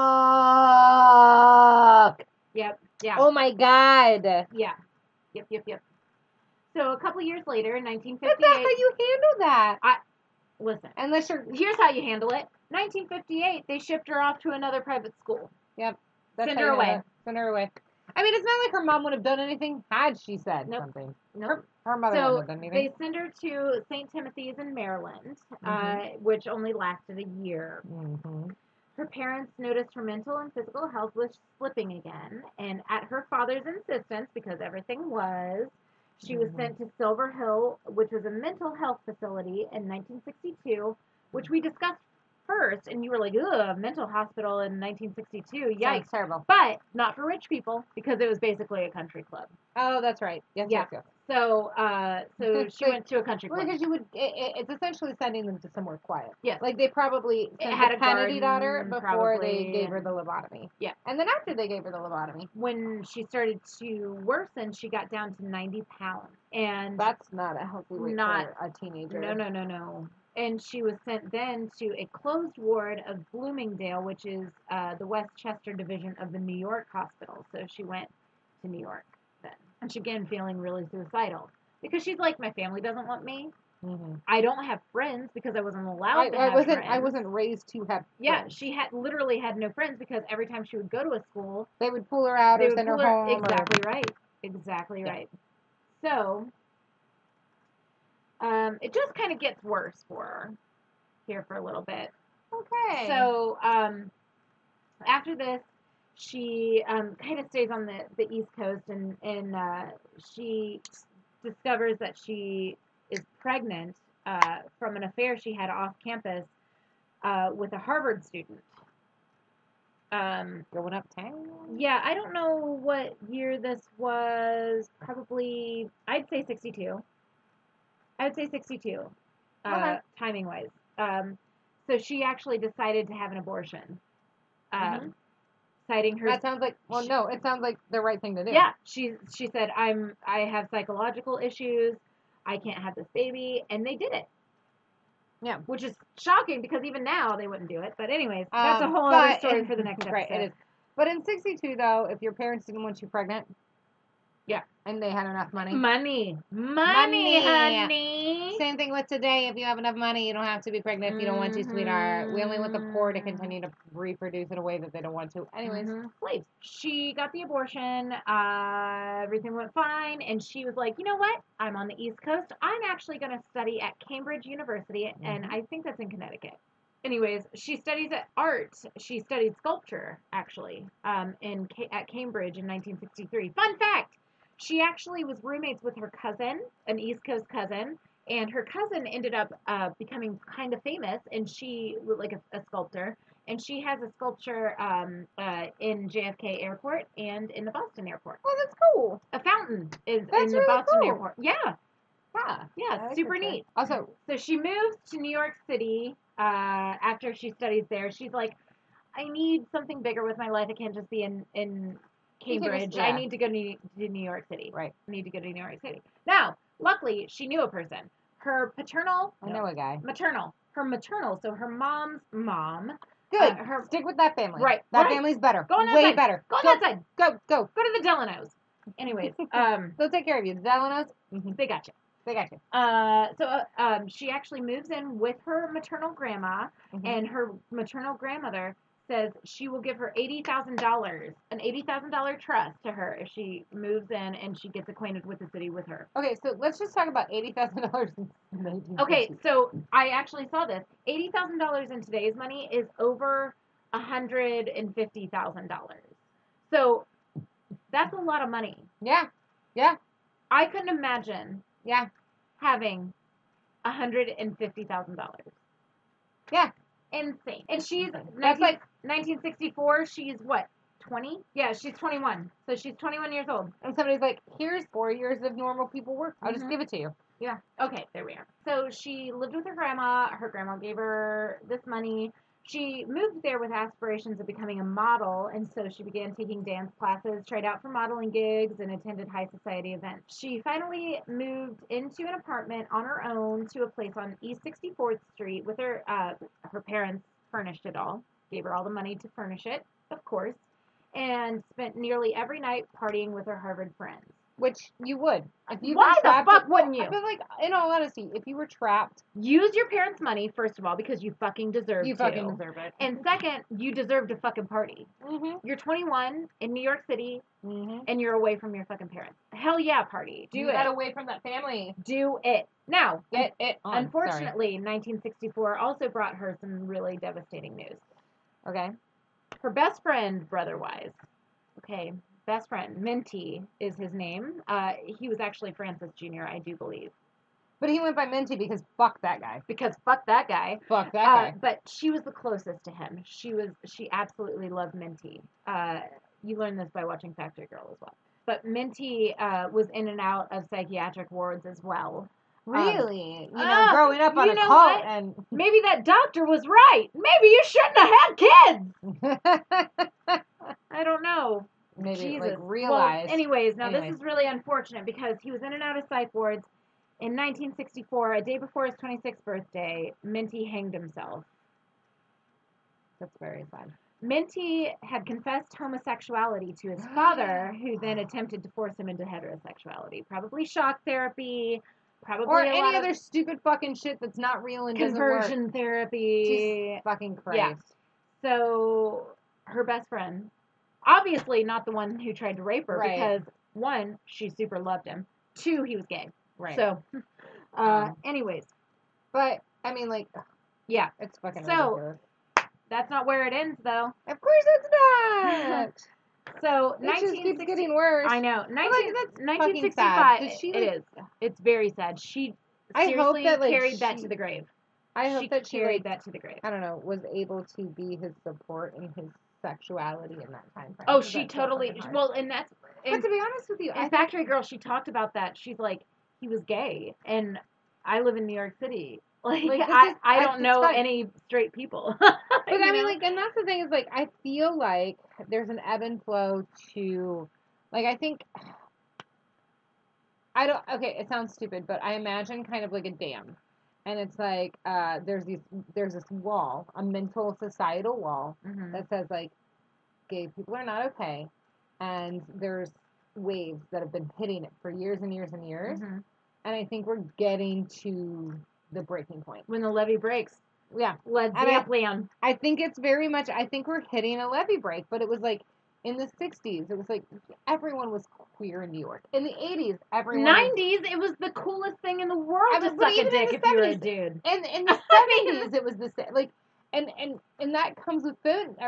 Speaker 1: Yep. Yeah.
Speaker 2: Oh my God.
Speaker 1: Yeah. Yep. So a couple years later, in 1958...
Speaker 2: That's not how you handle that.
Speaker 1: Listen.
Speaker 2: Here's
Speaker 1: how you handle it. 1958, they shipped her off to another private school.
Speaker 2: Yep.
Speaker 1: Send her away.
Speaker 2: Send her away. I mean, it's not like her mom would have done anything had she said something.
Speaker 1: Nope.
Speaker 2: Her mother wouldn't have done anything.
Speaker 1: They sent her to St. Timothy's in Maryland, which only lasted a year.
Speaker 2: Mm-hmm.
Speaker 1: her parents noticed her mental and physical health was slipping again, and at her father's insistence, because everything was, she was sent to Silver Hill, which was a mental health facility in 1962, which we discussed first, and you were like, ugh, mental hospital in 1962, yikes.
Speaker 2: Sounds terrible.
Speaker 1: But not for rich people, because it was basically a country club.
Speaker 2: Oh, that's right. Yes,
Speaker 1: Yeah.
Speaker 2: yes.
Speaker 1: So, so she went to a country
Speaker 2: Well,
Speaker 1: club.
Speaker 2: because you would, it's essentially sending them to somewhere quiet.
Speaker 1: Yes.
Speaker 2: Like they probably
Speaker 1: It
Speaker 2: sent
Speaker 1: had
Speaker 2: the
Speaker 1: a
Speaker 2: Kennedy
Speaker 1: garden,
Speaker 2: daughter before they
Speaker 1: probably,
Speaker 2: gave her
Speaker 1: and-
Speaker 2: the lobotomy.
Speaker 1: Yeah.
Speaker 2: And then after they gave her the lobotomy.
Speaker 1: When she started to worsen, she got down to 90 pounds. And
Speaker 2: That's not a healthy weight
Speaker 1: Not-
Speaker 2: for a teenager.
Speaker 1: no. And she was sent then to a closed ward of Bloomingdale, which is the Westchester division of the New York hospital. So she went to New York then. And she again feeling really suicidal. Because she's like, my family doesn't want me.
Speaker 2: Mm-hmm.
Speaker 1: I don't have friends because I wasn't allowed to have friends.
Speaker 2: I wasn't raised to have
Speaker 1: Yeah,
Speaker 2: friends.
Speaker 1: she had literally had no friends because every time she would go to a school,
Speaker 2: They would pull her out
Speaker 1: they
Speaker 2: or
Speaker 1: would
Speaker 2: send her
Speaker 1: pull her
Speaker 2: home.
Speaker 1: exactly right. Exactly
Speaker 2: Yeah.
Speaker 1: right. So, it just kind of gets worse for her here for a little bit.
Speaker 2: Okay.
Speaker 1: So, after this, she kind of stays on the East Coast, and she discovers that she is pregnant from an affair she had off campus with a Harvard student.
Speaker 2: Going uptown?
Speaker 1: Yeah, I don't know what year this was. Probably, I'd say 62.
Speaker 2: Okay.
Speaker 1: Timing wise. So she actually decided to have an abortion.
Speaker 2: Mhm.
Speaker 1: Citing her.
Speaker 2: That sounds like, well, no, it sounds like the right thing to do.
Speaker 1: Yeah, she said, I have psychological issues. I can't have this baby, and they did it.
Speaker 2: Yeah.
Speaker 1: Which is shocking because even now they wouldn't do it. But anyways, that's a whole other story for the next episode.
Speaker 2: Right, it is. But in 62, though, if your parents didn't want you pregnant,
Speaker 1: yeah,
Speaker 2: and they had enough money.
Speaker 1: Money,
Speaker 2: Money.
Speaker 1: honey.
Speaker 2: Same thing with today. If you have enough money, you don't have to be pregnant if you don't want to, sweetheart. We only want the poor to continue to reproduce in a way that they don't want to. Anyways.
Speaker 1: Slaves. She got the abortion. Everything went fine. And she was like, you know what? I'm on the East Coast. I'm actually going to study at Cambridge University. And I think that's in Connecticut. Anyways, she studies art. She studied sculpture, actually, at Cambridge in 1963. Fun fact! She actually was roommates with her cousin, an East Coast cousin, and her cousin ended up becoming kind of famous, and she was like a sculptor, and she has a sculpture in JFK Airport and in the Boston Airport.
Speaker 2: Oh, that's cool.
Speaker 1: A fountain is
Speaker 2: That's
Speaker 1: in the
Speaker 2: really
Speaker 1: Boston
Speaker 2: cool.
Speaker 1: Airport. Yeah.
Speaker 2: Yeah, I like
Speaker 1: Super
Speaker 2: that
Speaker 1: neat.
Speaker 2: Also,
Speaker 1: So she moves to New York City after she studies there. She's like, I need something bigger with my life. I can't just be in Cambridge.
Speaker 2: yeah.
Speaker 1: I need to go to New York City.
Speaker 2: Right.
Speaker 1: I need to go to New York City. Now, luckily, she knew a person. Her paternal.
Speaker 2: I know a guy.
Speaker 1: Maternal. Her maternal. So her mom's mom.
Speaker 2: Good.
Speaker 1: Her
Speaker 2: Stick with that family.
Speaker 1: Right.
Speaker 2: That
Speaker 1: right.
Speaker 2: family's better.
Speaker 1: Go on that
Speaker 2: Way
Speaker 1: side.
Speaker 2: better.
Speaker 1: Go on that side.
Speaker 2: Go.
Speaker 1: Go to the Delanos. Anyways,
Speaker 2: They'll take care of you. The Delanos,
Speaker 1: they got you.
Speaker 2: they got you.
Speaker 1: So she actually moves in with her maternal grandma, and her maternal grandmother says she will give her $80,000, an $80,000 trust to her if she moves in and she gets acquainted with the city with her.
Speaker 2: Okay, so let's just talk about $80,000 in 1960.
Speaker 1: Okay, so I actually saw this. $80,000 in today's money is over $150,000. So that's a lot of money.
Speaker 2: Yeah. Yeah.
Speaker 1: I couldn't imagine
Speaker 2: Yeah.
Speaker 1: having $150,000.
Speaker 2: Yeah.
Speaker 1: Insane. And she's
Speaker 2: That's like
Speaker 1: 1964. She's what? 20? Yeah, she's 21. So she's 21 years old.
Speaker 2: and somebody's like, here's 4 years of normal people work. I'll just give it to you.
Speaker 1: Yeah. Okay, there we are. So she lived with her grandma. Her grandma gave her this money. She moved there with aspirations of becoming a model, and so she began taking dance classes, tried out for modeling gigs, and attended high society events. She finally moved into an apartment on her own to a place on East 64th Street with her parents furnished it all, gave her all the money to furnish it, of course, and spent nearly every night partying with her Harvard friends.
Speaker 2: Which you would. If you
Speaker 1: Why
Speaker 2: were
Speaker 1: the
Speaker 2: trapped,
Speaker 1: fuck wouldn't you?
Speaker 2: I feel like, in all honesty, if you were trapped,
Speaker 1: Use your parents' money, first of all, because you fucking deserve to.
Speaker 2: you fucking deserve it.
Speaker 1: And second, you deserve to fucking party.
Speaker 2: Mm-hmm.
Speaker 1: You're 21 in New York City,
Speaker 2: Mm-hmm.
Speaker 1: and you're away from your fucking parents. Hell yeah, party. Do
Speaker 2: You
Speaker 1: it.
Speaker 2: got away from that family.
Speaker 1: Do it. Now,
Speaker 2: Get it on.
Speaker 1: unfortunately, 1964 also brought her some really devastating news.
Speaker 2: Okay.
Speaker 1: Her best friend, brother-wise. Okay, best friend. Minty is his name. He was actually Francis Jr., I do believe.
Speaker 2: But he went by Minty because fuck that guy.
Speaker 1: Because fuck that guy.
Speaker 2: Fuck that guy.
Speaker 1: But she was the closest to him. She absolutely loved Minty. You learn this by watching Factory Girl as well. But Minty was in and out of psychiatric wards as well.
Speaker 2: Really? Growing up on
Speaker 1: you
Speaker 2: a
Speaker 1: know
Speaker 2: cult
Speaker 1: what?
Speaker 2: and
Speaker 1: Maybe that doctor was right. Maybe you shouldn't have had kids. I don't know.
Speaker 2: maybe
Speaker 1: Jesus.
Speaker 2: like realized.
Speaker 1: Well, anyways, this is really unfortunate because he was in and out of psych wards. In 1964, a day before his 26th birthday, Minty hanged himself.
Speaker 2: That's very sad.
Speaker 1: Minty had confessed homosexuality to his father, who then attempted to force him into heterosexuality. Probably shock therapy, probably
Speaker 2: Or
Speaker 1: a
Speaker 2: any
Speaker 1: lot
Speaker 2: other
Speaker 1: of
Speaker 2: stupid fucking shit that's not real and doesn't work.
Speaker 1: conversion therapy.
Speaker 2: Jesus fucking Christ.
Speaker 1: Yeah. So her best friend, obviously not the one who tried to rape her,
Speaker 2: Right.
Speaker 1: because one, she super loved him. Two, he was gay.
Speaker 2: Right.
Speaker 1: So, anyways,
Speaker 2: But I mean, like,
Speaker 1: yeah,
Speaker 2: it's fucking
Speaker 1: So-
Speaker 2: ridiculous.
Speaker 1: that's not where it ends, though.
Speaker 2: Of course it's not.
Speaker 1: So,
Speaker 2: It just keeps
Speaker 1: 1960
Speaker 2: getting worse.
Speaker 1: I know.
Speaker 2: But, like, that's fucking
Speaker 1: 1965.
Speaker 2: sad. Did she,
Speaker 1: it
Speaker 2: like-
Speaker 1: is. It's very sad. She
Speaker 2: I hope
Speaker 1: seriously
Speaker 2: that, like,
Speaker 1: carried that
Speaker 2: she-
Speaker 1: to the grave.
Speaker 2: I hope that she
Speaker 1: carried
Speaker 2: like,
Speaker 1: that to the grave.
Speaker 2: I don't know, was able to be his support in his sexuality in that time frame.
Speaker 1: Oh,
Speaker 2: 'cause
Speaker 1: she
Speaker 2: that's so
Speaker 1: totally.
Speaker 2: fucking hard.
Speaker 1: Well, and that's.
Speaker 2: But
Speaker 1: And,
Speaker 2: to be honest with you,
Speaker 1: in Factory Girl, she talked about that. She's like, he was gay, and I live in New York City. Like
Speaker 2: Like, this
Speaker 1: I,
Speaker 2: is-
Speaker 1: I
Speaker 2: I-
Speaker 1: don't
Speaker 2: it's
Speaker 1: know
Speaker 2: fine.
Speaker 1: any straight people.
Speaker 2: But
Speaker 1: You
Speaker 2: I mean,
Speaker 1: know?
Speaker 2: like, and that's the thing is, like, I feel like there's an ebb and flow to, like, I think, I don't, okay, it sounds stupid, but I imagine kind of like a dam. And it's like, there's this wall, a mental societal wall
Speaker 1: Mhm.
Speaker 2: that says, like, gay people are not okay. And there's waves that have been hitting it for years and years and years.
Speaker 1: Mhm.
Speaker 2: And I think we're getting to the breaking point.
Speaker 1: When the levee breaks,
Speaker 2: Yeah.
Speaker 1: Led
Speaker 2: And I-
Speaker 1: Zeppelin.
Speaker 2: I think it's very much, I think we're hitting a levee break, but it was like in the 60s, it was like everyone was queer in New York. In the 80s, everyone was,
Speaker 1: 90s, it was the coolest thing in the world
Speaker 2: I
Speaker 1: to
Speaker 2: mean, but
Speaker 1: suck a
Speaker 2: even in
Speaker 1: dick
Speaker 2: the
Speaker 1: if you were a
Speaker 2: 70s,
Speaker 1: dude.
Speaker 2: and in the 70s, it was the same. Like, and that comes with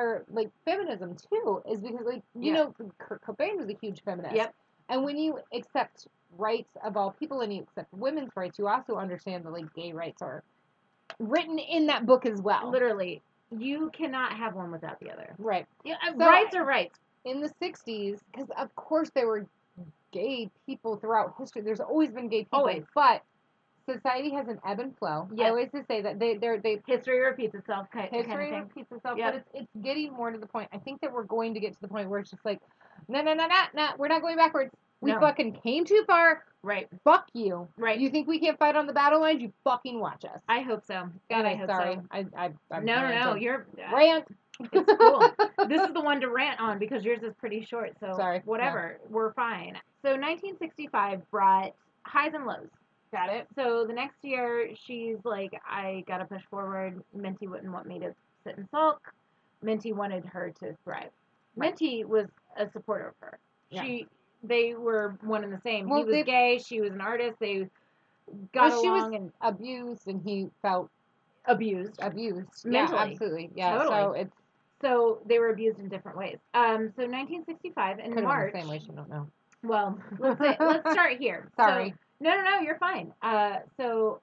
Speaker 2: feminism too, is because, like, you
Speaker 1: Yeah.
Speaker 2: know, Kurt Cobain was a huge feminist.
Speaker 1: Yep.
Speaker 2: And when you accept rights of all people and you accept women's rights, you also understand that, like, gay rights are written in that book as well.
Speaker 1: Literally, you cannot have one without the other.
Speaker 2: Right.
Speaker 1: Yeah,
Speaker 2: So
Speaker 1: rights are rights.
Speaker 2: In the 60s, because of course there were gay people throughout history. There's always been gay people,
Speaker 1: Always.
Speaker 2: but society has an ebb and flow.
Speaker 1: Yes.
Speaker 2: I always just say that they
Speaker 1: History repeats itself, kind of
Speaker 2: history
Speaker 1: thing.
Speaker 2: repeats itself,
Speaker 1: Yep.
Speaker 2: but it's getting more to the point. I think that we're going to get to the point where it's just like, no, we're not going backwards. We
Speaker 1: No.
Speaker 2: fucking came too far.
Speaker 1: Right,
Speaker 2: Fuck you.
Speaker 1: right.
Speaker 2: You think we can't fight on the battle lines? You fucking watch us.
Speaker 1: I hope so. God,
Speaker 2: Anyway,
Speaker 1: I hope
Speaker 2: sorry.
Speaker 1: so.
Speaker 2: I'm
Speaker 1: No,
Speaker 2: ranted.
Speaker 1: you're.
Speaker 2: Rant.
Speaker 1: It's cool. This is the one to rant on because yours is pretty short. So
Speaker 2: Sorry.
Speaker 1: whatever, we're fine. So 1965 brought highs and lows.
Speaker 2: Got it.
Speaker 1: So the next year, she's like, I gotta push forward. Minty wouldn't want me to sit and sulk. Minty wanted her to thrive.
Speaker 2: Right.
Speaker 1: Minty was a supporter of her.
Speaker 2: Yeah.
Speaker 1: They were one and the same.
Speaker 2: Well,
Speaker 1: He was
Speaker 2: they-
Speaker 1: gay. She was an artist. They got
Speaker 2: Well, she was
Speaker 1: along and
Speaker 2: abused, and he felt
Speaker 1: abused.
Speaker 2: abused.
Speaker 1: Mentally.
Speaker 2: Yeah, absolutely. Yeah.
Speaker 1: Totally.
Speaker 2: So it's
Speaker 1: So they were abused in different ways. So 1965 in
Speaker 2: could have been
Speaker 1: March.
Speaker 2: the same way. She don't know.
Speaker 1: Well, let's start here.
Speaker 2: Sorry.
Speaker 1: So, no, you're fine. So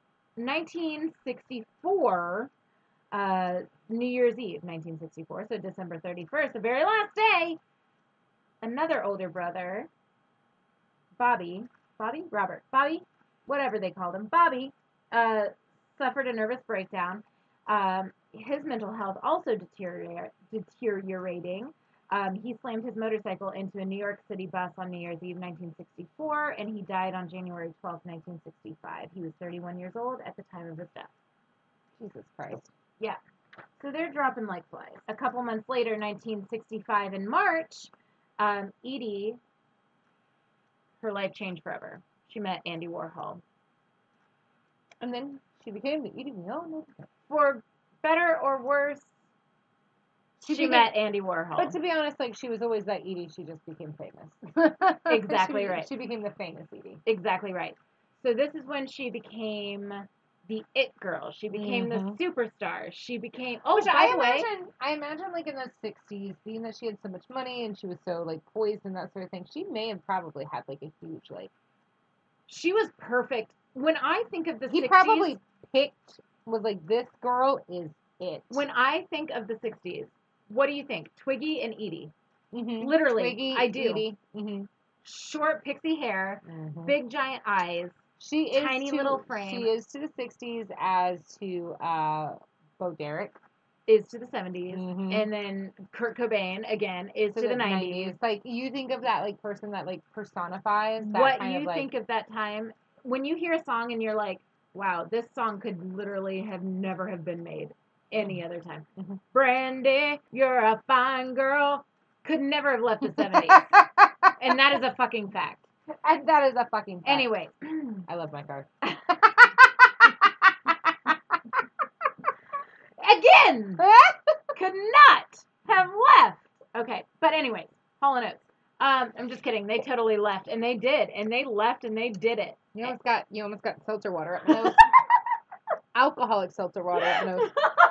Speaker 1: 1964, New Year's Eve, 1964, so December 31st, the very last day, another older brother, Bobby, whatever they called him, Bobby, suffered a nervous breakdown. His mental health also deteriorating. He slammed his motorcycle into a New York City bus on New Year's Eve, 1964, and he died on January 12th, 1965. He was 31 years old at the time of his death.
Speaker 2: Jesus Christ.
Speaker 1: So they're dropping like flies. A couple months later, 1965 in March, Edie, her life changed forever. She met Andy Warhol.
Speaker 2: And then she became the Edie we all know.
Speaker 1: For better or worse, she
Speaker 2: became-
Speaker 1: met Andy Warhol.
Speaker 2: But to be honest, like, she was always that Edie. She just became famous.
Speaker 1: Exactly
Speaker 2: She-
Speaker 1: right.
Speaker 2: She became the famous Edie.
Speaker 1: Exactly right. So this is when she became the it girl. She became the superstar. She became. Oh,
Speaker 2: Which
Speaker 1: by the way,
Speaker 2: I imagine like in the 60s, being that she had so much money and she was so like poised and that sort of thing, she may have probably had like a huge like.
Speaker 1: she was perfect. When I think of the
Speaker 2: He
Speaker 1: 60s,
Speaker 2: probably was like, this girl is it.
Speaker 1: when I think of the 60s, what do you think? Twiggy and Edie.
Speaker 2: Mm-hmm.
Speaker 1: Literally,
Speaker 2: Twiggy,
Speaker 1: I do.
Speaker 2: Edie. Mm-hmm.
Speaker 1: Short pixie hair, big giant eyes, tiny little frame.
Speaker 2: She is to the 60s as to Bo Derek.
Speaker 1: Is to the 70s, and then Kurt Cobain again is to the 90s.
Speaker 2: Like you think of that like person that like personifies that
Speaker 1: what
Speaker 2: kind
Speaker 1: you
Speaker 2: of, like,
Speaker 1: think of that time when you hear a song and you're like, wow, this song could literally have never have been made any other time. Brandy, you're a fine girl, could never have left the 70s. And that is a fucking fact.
Speaker 2: And that is a fucking fact.
Speaker 1: Anyway.
Speaker 2: I love my car.
Speaker 1: Again! Could not have left. Okay, but anyways, Hall & Oates. I'm just kidding. They totally left, and they did, and they left, and they did it.
Speaker 2: You almost got seltzer water up my nose. Alcoholic seltzer water up my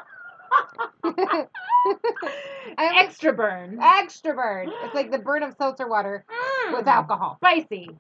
Speaker 2: nose.
Speaker 1: Extra burn.
Speaker 2: Extra burn. It's like the burn of seltzer water with alcohol.
Speaker 1: Spicy.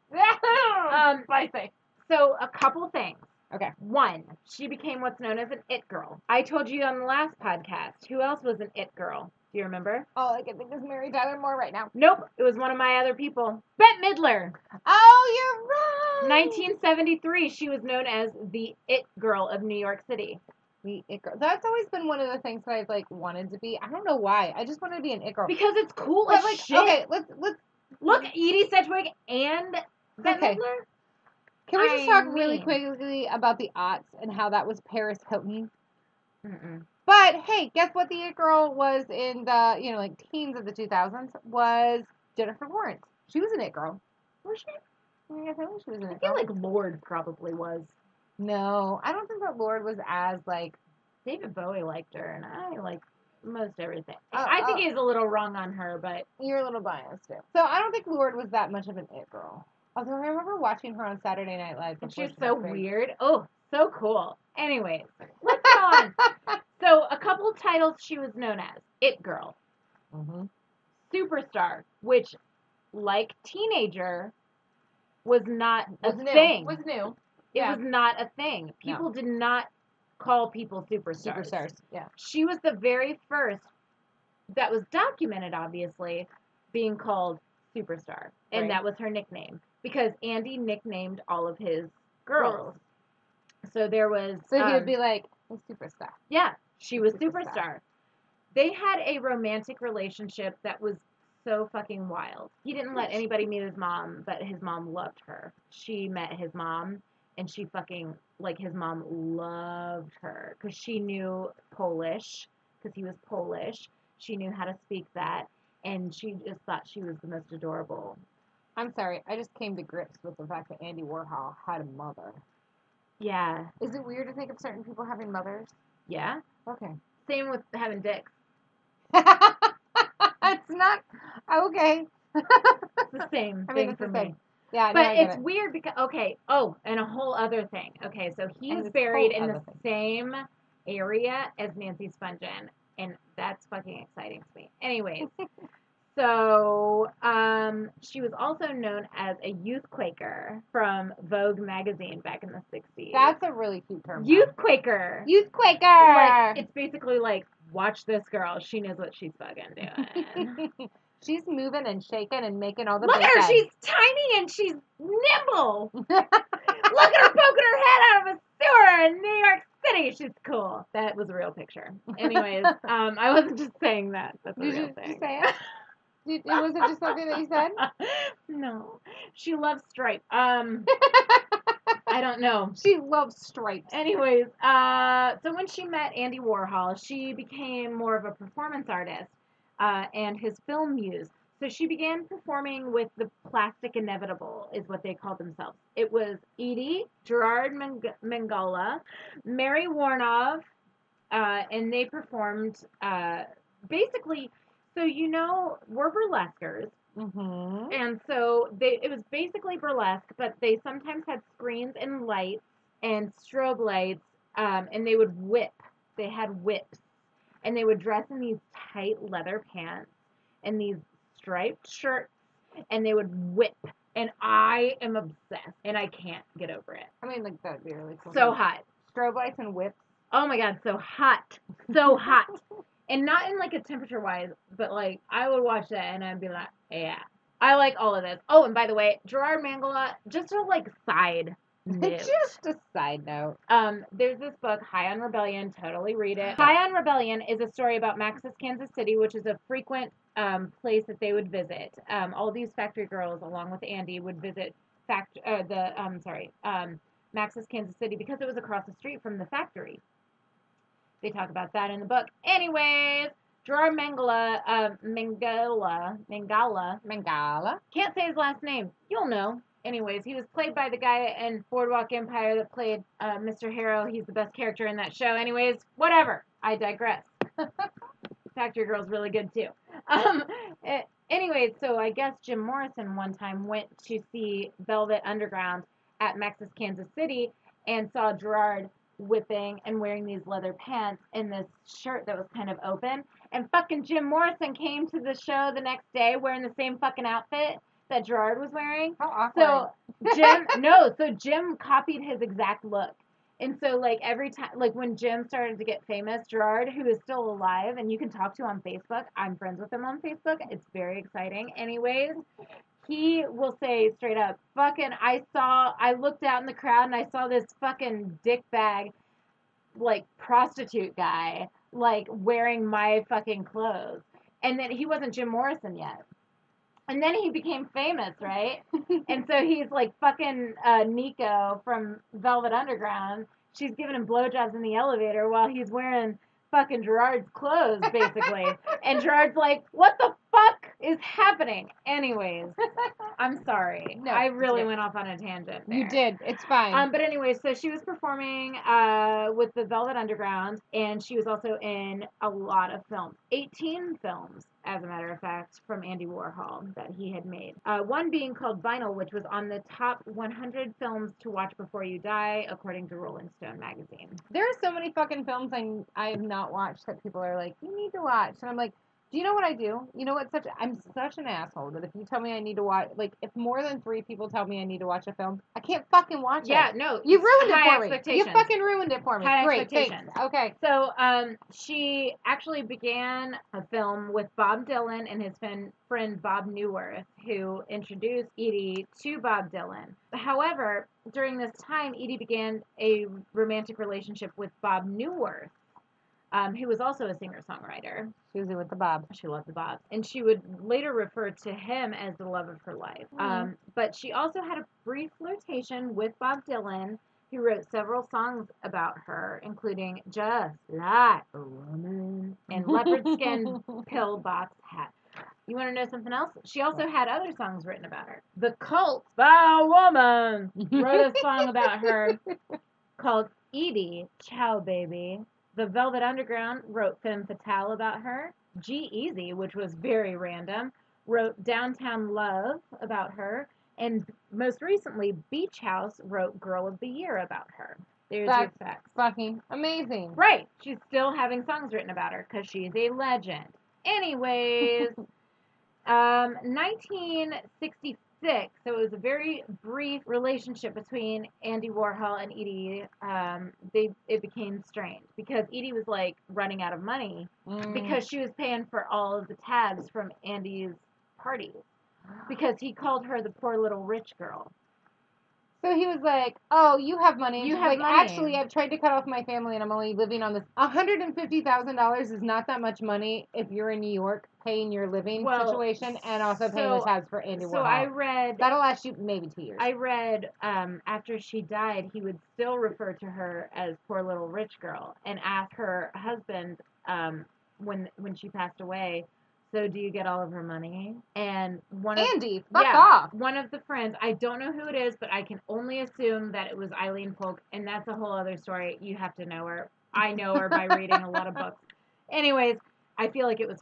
Speaker 2: Spicy.
Speaker 1: So a couple things.
Speaker 2: Okay.
Speaker 1: One, she became what's known as an it girl. I told you on the last podcast. Who else was an it girl? Do you remember?
Speaker 2: All I can think is Mary Tyler Moore right now.
Speaker 1: Nope. It was one of my other people. Bette Midler.
Speaker 2: Oh, you're right.
Speaker 1: 1973, she was known as the it girl of New York City.
Speaker 2: The it girl. That's always been one of the things that I've like wanted to be. I don't know why. I just wanted to be an it girl.
Speaker 1: Because it's cool as shit.
Speaker 2: Okay, let's
Speaker 1: look, Edie Sedgwick and Bette Midler.
Speaker 2: Can we just talk really quickly about the aughts and how that was Paris Hilton?
Speaker 1: Mm-mm.
Speaker 2: But hey, guess what? The it girl was in the like teens of the 2000s was Jennifer Lawrence. She was an it girl.
Speaker 1: Was she?
Speaker 2: Yeah, I think she was an it
Speaker 1: girl. I feel
Speaker 2: like
Speaker 1: Lorde probably was.
Speaker 2: No, I don't think that Lorde was as like.
Speaker 1: David Bowie liked her, and I like most everything. I think he's a little wrong on her, but
Speaker 2: you're a little biased too. So I don't think Lorde was that much of an it girl. Although I remember watching her on Saturday Night Live.
Speaker 1: And she's so weird. Oh, so cool. Anyways, let's go on. So a couple titles she was known as. It Girl. Superstar, which, like teenager, was not a thing.
Speaker 2: Was new.
Speaker 1: It was not a thing. People did not call people superstars.
Speaker 2: Yeah.
Speaker 1: She was the very first that was documented, obviously, being called superstar. And that was her nickname. Because Andy nicknamed all of his girls. So there was...
Speaker 2: So he would be like, superstar.
Speaker 1: Yeah, she was superstar. They had a romantic relationship that was so fucking wild. He didn't let anybody meet his mom, but his mom loved her. She met his mom, and she fucking... Like, his mom loved her. Because she knew Polish. Because he was Polish. She knew how to speak that. And she just thought she was the most adorable.
Speaker 2: I'm sorry, I just came to grips with the fact that Andy Warhol had a mother.
Speaker 1: Yeah.
Speaker 2: Is it weird to think of certain people having mothers?
Speaker 1: Yeah.
Speaker 2: Okay.
Speaker 1: Same with having dicks.
Speaker 2: It's not... Okay.
Speaker 1: It's the same thing for me.
Speaker 2: Yeah,
Speaker 1: but it's weird because... Okay. Oh, and a whole other thing. Okay, so he's buried in the same area as Nancy Spungen. And that's fucking exciting to me. Anyways... So, she was also known as a youth Quaker from Vogue magazine back in the 60s.
Speaker 2: That's a really cute term.
Speaker 1: Youth Quaker.
Speaker 2: Youth Quaker.
Speaker 1: Like, it's basically like, watch this girl. She knows what she's fucking doing.
Speaker 2: She's moving and shaking and making all the
Speaker 1: Look at her.
Speaker 2: heads.
Speaker 1: She's tiny and she's nimble. Look at her poking her head out of a sewer in New York City. She's cool. That was a real picture. Anyways, I wasn't just saying that. That's a real thing.
Speaker 2: Did you say it? Was it just something that you said?
Speaker 1: No. She loves stripes. I don't know.
Speaker 2: She loves stripes.
Speaker 1: Anyways, so when she met Andy Warhol, she became more of a performance artist and his film muse. So she began performing with the Plastic Inevitable, is what they called themselves. It was Edie, Gerard Mangola, Mary Warnov, and they performed basically... So, we're burlesquers, and so it was basically burlesque, but they sometimes had screens and lights and strobe lights and they would whip. They had whips, and they would dress in these tight leather pants and these striped shirts, and they would whip. And I am obsessed, and I can't get over it.
Speaker 2: I mean, like, that'd be really cool.
Speaker 1: So hot.
Speaker 2: Strobe lights and whips.
Speaker 1: Oh my god, so hot. So hot. And not in like a temperature wise, but like I would watch that and I'd be like, yeah. I like all of this. Oh, and by the way, Gerard Mangala, just a like side note.
Speaker 2: Just a side note.
Speaker 1: There's this book, High on Rebellion, totally read it. High on Rebellion is a story about Max's Kansas City, which is a frequent place that they would visit. All these factory girls, along with Andy, would visit Max's Kansas City because it was across the street from the factory. They talk about that in the book. Anyways, Gerard Mangala, can't say his last name. You'll know. Anyways, he was played by the guy in Boardwalk Empire that played Mr. Harrow. He's the best character in that show. Anyways, whatever. I digress. Factory Girl's really good too. Anyways, so I guess Jim Morrison one time went to see Velvet Underground at Max's Kansas City and saw Gerard whipping and wearing these leather pants and this shirt that was kind of open. And fucking Jim Morrison came to the show the next day wearing the same fucking outfit that Gerard was wearing.
Speaker 2: How awkward.
Speaker 1: So Jim copied his exact look. And so, like, every time, like, when Jim started to get famous, Gerard, who is still alive, and you can talk to on Facebook, I'm friends with him on Facebook, it's very exciting. Anyways, he will say straight up, fucking, I looked out in the crowd, and I saw this fucking dickbag, like, prostitute guy, like, wearing my fucking clothes. And then he wasn't Jim Morrison yet. And then he became famous, right? And so he's like fucking Nico from Velvet Underground. She's giving him blowjobs in the elevator while he's wearing fucking Gerard's clothes, basically. And Gerard's like, what the fuck is happening? Anyways, I'm sorry.
Speaker 2: No,
Speaker 1: I really went off on a tangent there.
Speaker 2: You did. It's fine.
Speaker 1: But anyway, so she was performing with the Velvet Underground, and she was also in a lot of films. 18 films, as a matter of fact, from Andy Warhol that he had made. One being called Vinyl, which was on the top 100 films to watch before you die, according to Rolling Stone magazine.
Speaker 2: There are so many fucking films I have not watched that people are like, you need to watch. And I'm like, do you know what I do? You know what? I'm such an asshole that if you tell me I need to watch, like, if more than 3 people tell me I need to watch a film, I can't fucking watch it.
Speaker 1: Yeah, no.
Speaker 2: You ruined
Speaker 1: high
Speaker 2: it for
Speaker 1: expectations.
Speaker 2: me. You fucking ruined it for me.
Speaker 1: High
Speaker 2: Great,
Speaker 1: expectations.
Speaker 2: thanks. Okay.
Speaker 1: So, she actually began a film with Bob Dylan and his friend Bob Newirth, who introduced Edie to Bob Dylan. However, during this time, Edie began a romantic relationship with Bob Newirth, who was also a singer-songwriter.
Speaker 2: Susie with the bob.
Speaker 1: She loved the bob. And she would later refer to him as the love of her life. But she also had a brief flirtation with Bob Dylan, who wrote several songs about her, including Just Like a Woman and Leopard Skin Pillbox Hat. You want to know something else? She also had other songs written about her. The Cult by a Woman wrote a song about her called Edie, Ciao Baby. The Velvet Underground wrote Femme Fatale about her. G-Eazy, which was very random, wrote Downtown Love about her. And most recently, Beach House wrote Girl of the Year about her. There's your facts.
Speaker 2: Fucking amazing.
Speaker 1: Right. She's still having songs written about her because she's a legend. Anyways, 1966, so it was a very brief relationship between Andy Warhol and Edie. It became strained because Edie was like running out of money because she was paying for all of the tabs from Andy's parties because he called her the poor little rich girl.
Speaker 2: So he was like, oh, you have money.
Speaker 1: You
Speaker 2: she's
Speaker 1: have
Speaker 2: like,
Speaker 1: money.
Speaker 2: Actually, I've tried to cut off my family and I'm only living on this. $150,000 is not that much money if you're in New York paying your living situation and also paying the tabs for Andy Warhol.
Speaker 1: So I read...
Speaker 2: That'll last you maybe 2 years.
Speaker 1: I read after she died, he would still refer to her as poor little rich girl and ask her husband when she passed away, so do you get all of her money? And
Speaker 2: Andy, fuck off.
Speaker 1: One of the friends, I don't know who it is, but I can only assume that it was Eileen Polk, and that's a whole other story. You have to know her. I know her by reading a lot of books. Anyways, I feel like it was her.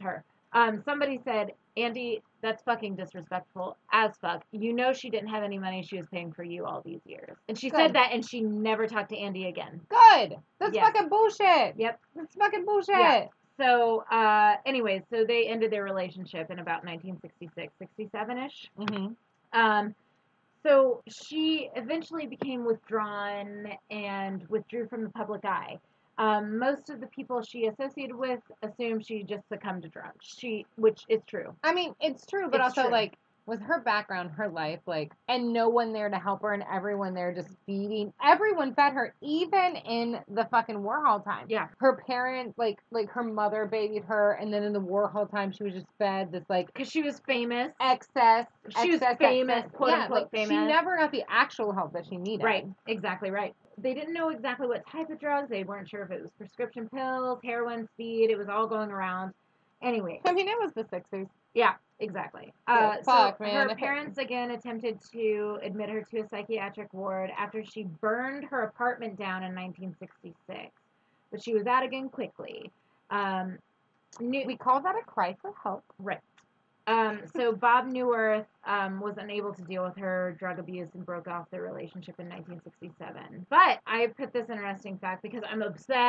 Speaker 1: Somebody said, Andy, that's fucking disrespectful as fuck. You know she didn't have any money. She was paying for you all these years. And she said
Speaker 2: Good.
Speaker 1: that, and she never talked to Andy again.
Speaker 2: Good. That's
Speaker 1: Yes.
Speaker 2: fucking bullshit.
Speaker 1: Yep.
Speaker 2: That's fucking bullshit.
Speaker 1: Yeah. So, anyways, so they ended their relationship in about 1966, 67-ish.
Speaker 2: Mm-hmm.
Speaker 1: So she eventually became withdrawn and withdrew from the public eye. Most of the people she associated with assumed she just succumbed to drugs. Which is true.
Speaker 2: I mean, it's true, but
Speaker 1: It's
Speaker 2: also
Speaker 1: true.
Speaker 2: like with her background, her life, like, and no one there to help her, and everyone there just feeding. Everyone fed her, even in the fucking Warhol time.
Speaker 1: Yeah.
Speaker 2: Her parents, like her mother babied her, and then in the Warhol time, she was just fed this like
Speaker 1: Because she was famous.
Speaker 2: excess.
Speaker 1: She was famous, quote
Speaker 2: yeah,
Speaker 1: unquote
Speaker 2: like,
Speaker 1: famous.
Speaker 2: She never got the actual help that she needed.
Speaker 1: Right, exactly right. They didn't know exactly what type of drugs. They weren't sure if it was prescription pills, heroin, speed. It was all going around. Anyway.
Speaker 2: I mean, it was the 60s.
Speaker 1: Yeah, exactly.
Speaker 2: Fuck, man.
Speaker 1: Her parents again attempted to admit her to a psychiatric ward after she burned her apartment down in 1966, but she was out again quickly.
Speaker 2: We call that a cry for help.
Speaker 1: Right. So Bob Newirth was unable to deal with her drug abuse and broke off their relationship in 1967. But I put this interesting fact because I'm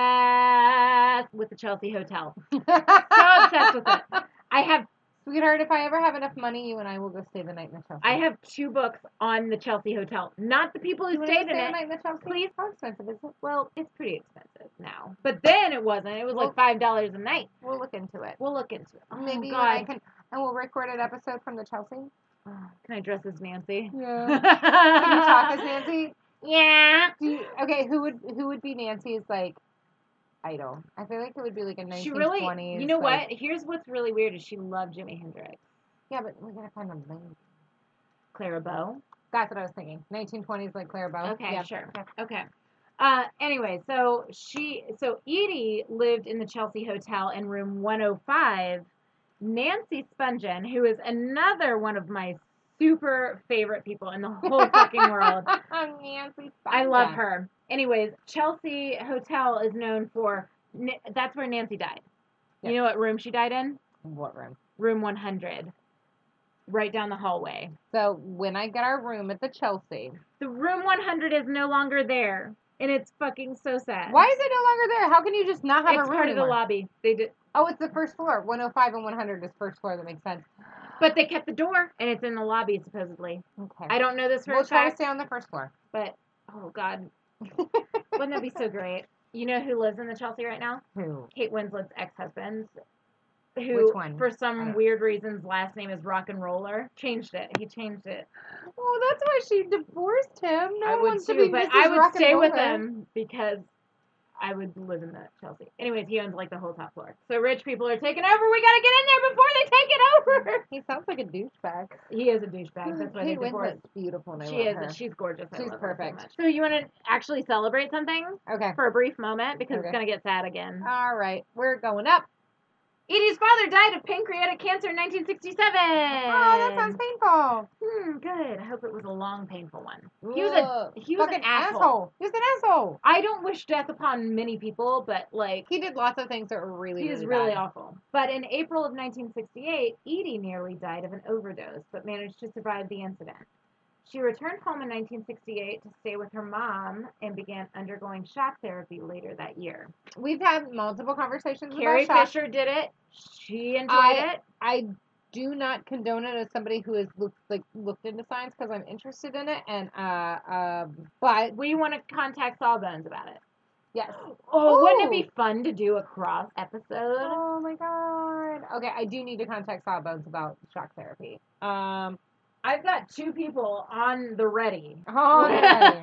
Speaker 1: obsessed with the Chelsea Hotel. So obsessed with it. I have,
Speaker 2: Sweetheart, if I ever have enough money, you and I will go stay the night in the Chelsea.
Speaker 1: I have 2 books on the Chelsea Hotel. Not the people who stayed in
Speaker 2: stay the
Speaker 1: it.
Speaker 2: night in the Chelsea?
Speaker 1: Please.
Speaker 2: How expensive is it?
Speaker 1: Well, it's pretty expensive now. But then it wasn't. It was like $5 a night.
Speaker 2: We'll look into it.
Speaker 1: We'll look into it. Oh,
Speaker 2: Maybe you
Speaker 1: God.
Speaker 2: and we'll record an episode from the Chelsea.
Speaker 1: Can I dress as Nancy?
Speaker 2: Yeah. Can you talk as Nancy?
Speaker 1: Yeah.
Speaker 2: Okay, who would be Nancy's like idol? I feel like it would be like a 1920s.
Speaker 1: She really, you know what? Here's what's really weird is she loved Jimi Hendrix.
Speaker 2: Yeah, but we gotta find a lady.
Speaker 1: Clara Bow.
Speaker 2: That's what I was thinking. 1920s like Clara Bow.
Speaker 1: Okay,
Speaker 2: yeah.
Speaker 1: sure. Okay. Anyway, so Edie lived in the Chelsea Hotel in room 105. Nancy Spungen, who is another one of my super favorite people in the whole fucking world.
Speaker 2: Nancy Spungen.
Speaker 1: I love her. Anyways, Chelsea Hotel is known for, that's where Nancy died.
Speaker 2: Yes.
Speaker 1: You know what room she died in?
Speaker 2: What room?
Speaker 1: Room 100. Right down the hallway.
Speaker 2: So when I get our room at the Chelsea.
Speaker 1: The room 100 is no longer there. And it's fucking so sad.
Speaker 2: Why is it no longer there? How can you just not have a room
Speaker 1: It's part
Speaker 2: anymore?
Speaker 1: of the lobby. They did.
Speaker 2: Oh, it's the first floor. 105 and 100 is first floor. That makes sense.
Speaker 1: But they kept the door, and it's in the lobby, supposedly.
Speaker 2: Okay.
Speaker 1: I don't know this for a
Speaker 2: We'll try to
Speaker 1: fact.
Speaker 2: stay on the first floor.
Speaker 1: But, oh, God. Wouldn't that be so great? You know who lives in the Chelsea right now?
Speaker 2: Who?
Speaker 1: Kate Winslet's ex-husband.
Speaker 2: Which one?
Speaker 1: For some weird reasons, last name is Rock and Roller. Changed it. He changed it.
Speaker 2: Oh, that's why she divorced him. No
Speaker 1: I
Speaker 2: one
Speaker 1: would
Speaker 2: wants
Speaker 1: too,
Speaker 2: to be
Speaker 1: but
Speaker 2: Mrs.
Speaker 1: I would
Speaker 2: Rock and
Speaker 1: stay with
Speaker 2: Roller.
Speaker 1: him because I would live in the Chelsea. Anyways, he owns like the whole top floor. So rich people are taking over. We gotta get in there before they take it over.
Speaker 2: He sounds like a douchebag.
Speaker 1: He is a douchebag. That's why they
Speaker 2: Kate
Speaker 1: divorced.
Speaker 2: Winslet's beautiful, and I
Speaker 1: She
Speaker 2: love
Speaker 1: is,
Speaker 2: her.
Speaker 1: and she's gorgeous. I
Speaker 2: She's
Speaker 1: love her
Speaker 2: perfect.
Speaker 1: so much. So you want to actually celebrate something
Speaker 2: Okay.
Speaker 1: for a brief moment because
Speaker 2: Okay.
Speaker 1: it's gonna get sad again.
Speaker 2: All right. We're going up.
Speaker 1: Edie's father died of pancreatic cancer in 1967. Oh,
Speaker 2: that sounds painful.
Speaker 1: Good. I hope it was a long, painful one.
Speaker 2: Ugh,
Speaker 1: He was an
Speaker 2: fucking
Speaker 1: asshole.
Speaker 2: He was an asshole.
Speaker 1: I don't wish death upon many people, but like
Speaker 2: He did lots of things that were really,
Speaker 1: he was
Speaker 2: really
Speaker 1: really
Speaker 2: bad.
Speaker 1: awful. But in April of 1968, Edie nearly died of an overdose, but managed to survive the incident. She returned home in 1968 to stay with her mom and began undergoing shock therapy later that year.
Speaker 2: We've had multiple conversations
Speaker 1: Carrie
Speaker 2: about shock.
Speaker 1: Fisher did it. She enjoyed it.
Speaker 2: I do not condone it as somebody who has looked into science because I'm interested in it, and but
Speaker 1: We want to contact Sawbones about it.
Speaker 2: yes.
Speaker 1: Oh, wouldn't it
Speaker 2: Ooh.
Speaker 1: be fun to do a cross episode?
Speaker 2: Oh my god. Okay, I do need to contact Sawbones about shock therapy.
Speaker 1: I've got 2 people on the ready.
Speaker 2: Oh, okay.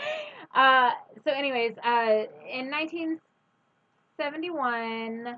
Speaker 1: So anyways, in 1971,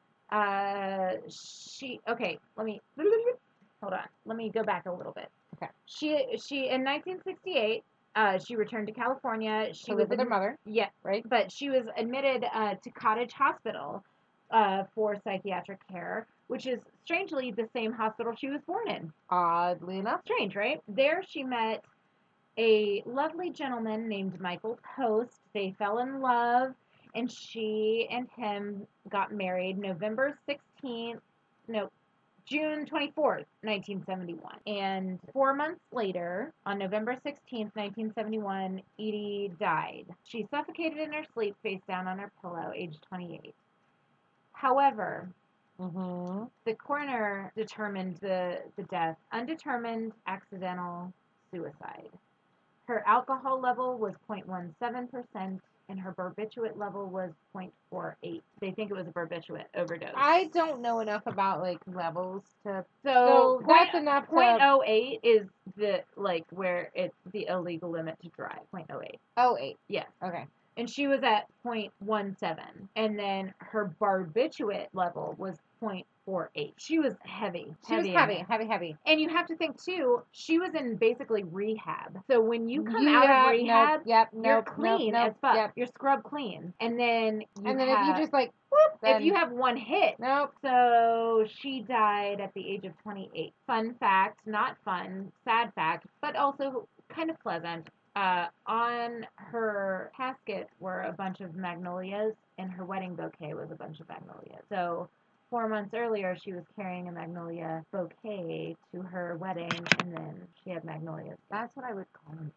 Speaker 1: hold on. Let me go back a little bit.
Speaker 2: Okay.
Speaker 1: She in 1968, she returned to California. She
Speaker 2: To
Speaker 1: was
Speaker 2: live with her mother.
Speaker 1: Yeah,
Speaker 2: right?
Speaker 1: But she was admitted to Cottage Hospital for psychiatric care, which is strangely the same hospital she was born in.
Speaker 2: Oddly enough.
Speaker 1: Strange, right? There she met a lovely gentleman named Michael Post. They fell in love, and she and him got married November 16th. No, June 24th, 1971. And 4 months later, on November 16th, 1971, Edie died. She suffocated in her sleep, face down on her pillow, aged 28. However, the coroner determined the death undetermined accidental suicide. Her alcohol level was 0.17%, and her barbiturate level was 0.48. They think it was a barbiturate overdose.
Speaker 2: I don't know enough about like levels to.
Speaker 1: So
Speaker 2: that's enough.
Speaker 1: 0.08 is the where it's the illegal limit to drive. 0.08.
Speaker 2: 08.
Speaker 1: Yes.
Speaker 2: Okay.
Speaker 1: And she was at 0.17, and then her barbiturate level was 0.48. She was heavy.
Speaker 2: She was heavy.
Speaker 1: And you have to think too, she was in basically rehab. So when you come out of rehab, you're clean as fuck.
Speaker 2: Yep.
Speaker 1: You're scrub clean. And then
Speaker 2: if you just like whoop,
Speaker 1: if you have one hit.
Speaker 2: Nope.
Speaker 1: So she died at the age of 28. Fun fact, not fun, sad fact, but also kind of pleasant. On her casket were a bunch of magnolias, and her wedding bouquet was a bunch of magnolias. So 4 months earlier, she was carrying a magnolia bouquet to her wedding, and then she had magnolias.
Speaker 2: That's what I would call an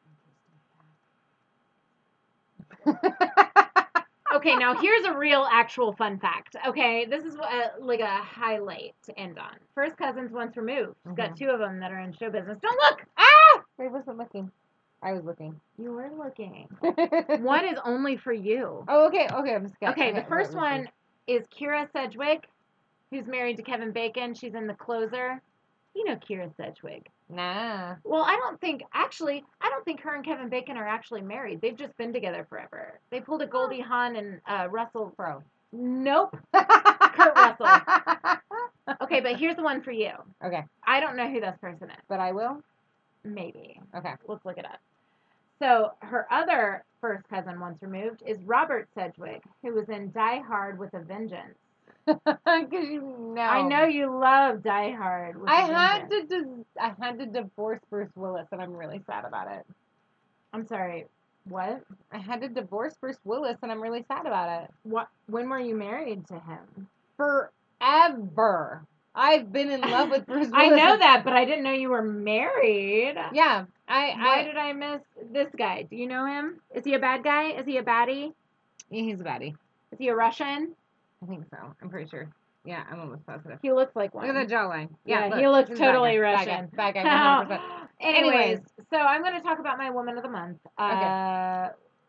Speaker 1: interesting fact. Okay, now here's a real actual fun fact. Okay, this is like a highlight to end on. First cousins once removed. She's got 2 of them that are in show business. Don't look! Ah!
Speaker 2: I wasn't looking. I was looking.
Speaker 1: You were looking. One is only for you.
Speaker 2: Oh, okay. I'm scared.
Speaker 1: Okay, the first one is Kira Sedgwick, who's married to Kevin Bacon. She's in The Closer. You know Kira Sedgwick.
Speaker 2: Nah.
Speaker 1: Well, I don't think her and Kevin Bacon are actually married. They've just been together forever. They pulled a Goldie Hawn and Russell Crowe. Nope. Kurt Russell. Okay, but here's the one for you.
Speaker 2: Okay.
Speaker 1: I don't know who this person is.
Speaker 2: But I will?
Speaker 1: Maybe.
Speaker 2: Okay.
Speaker 1: Let's look it up. So her other first cousin once removed is Robert Sedgwick, who was in Die Hard with a Vengeance.
Speaker 2: Because you know.
Speaker 1: I know you love Die Hard with a Vengeance.
Speaker 2: I had to divorce Bruce Willis, and I'm really sad about it.
Speaker 1: I'm sorry. What?
Speaker 2: I had to divorce Bruce Willis, and I'm really sad about it.
Speaker 1: What? When were you married to him?
Speaker 2: Forever. I've been in love with Bruce Willis.
Speaker 1: I know that, but I didn't know you were married.
Speaker 2: Yeah.
Speaker 1: Why did I miss this guy? Do you know him? Is he a bad guy? Is he a baddie?
Speaker 2: Yeah, he's a baddie.
Speaker 1: Is he a Russian?
Speaker 2: I think so. I'm pretty sure. Yeah, I'm almost positive.
Speaker 1: He looks like one.
Speaker 2: Look at that jawline.
Speaker 1: Yeah,
Speaker 2: look,
Speaker 1: he looks totally Russian.
Speaker 2: Bad guy, 100%.
Speaker 1: Anyways, so I'm going to talk about my woman of the month.
Speaker 2: Okay.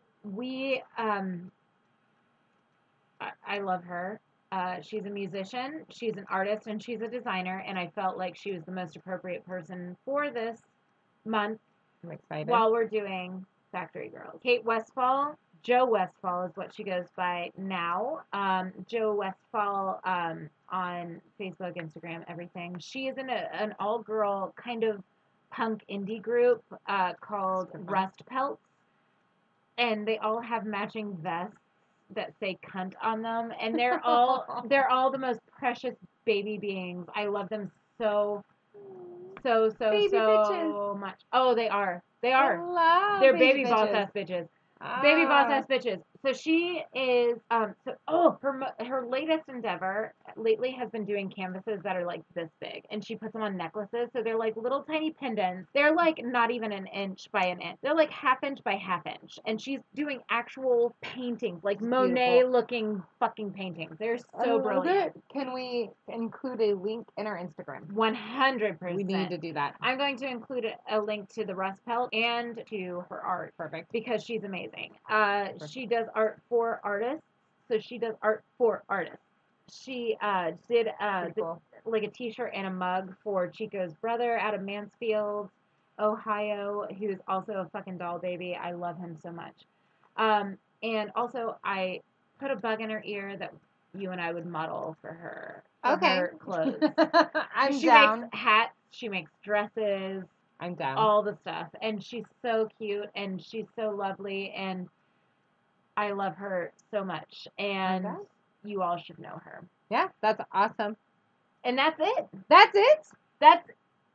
Speaker 1: I love her. She's a musician, she's an artist, and she's a designer, and I felt like she was the most appropriate person for this month.
Speaker 2: I'm excited.
Speaker 1: While we're doing Factory Girls. Kate Westfall. Joe Westfall is what she goes by now. Joe Westfall on Facebook, Instagram, everything. She is in an all-girl kind of punk indie group called Rust Pelts, and they all have matching vests that say cunt on them, and they're all the most precious baby beings. I love them so
Speaker 2: baby bitches.
Speaker 1: much. Oh, they are.
Speaker 2: I love
Speaker 1: They're baby
Speaker 2: bitches.
Speaker 1: boss ass bitches. Baby boss ass bitches. So she is her latest endeavor lately has been doing canvases that are like this big, and she puts them on necklaces. So they're like little tiny pendants. They're like not even an inch by an inch. They're like half inch by half inch, and she's doing actual paintings, like Monet looking fucking paintings. They're so brilliant.
Speaker 2: Can we include a link in our Instagram?
Speaker 1: 100%.
Speaker 2: We need to do that.
Speaker 1: I'm going to include a link to the Rust Pelt and to her art.
Speaker 2: Perfect.
Speaker 1: Because she's amazing. She does art for artists, so she does art for artists. She did
Speaker 2: cool.
Speaker 1: like a t-shirt and a mug for Chico's brother out of Mansfield, Ohio, who's also a fucking doll baby. I love him so much. And also I put a bug in her ear that you and I would model for her. Her clothes.
Speaker 2: She
Speaker 1: down. Makes hats. She makes dresses.
Speaker 2: I'm down.
Speaker 1: All the stuff. And she's so cute and she's so lovely and I love her so much. And you all should know her.
Speaker 2: Yeah, that's awesome.
Speaker 1: And that's it.
Speaker 2: That's it?
Speaker 1: That's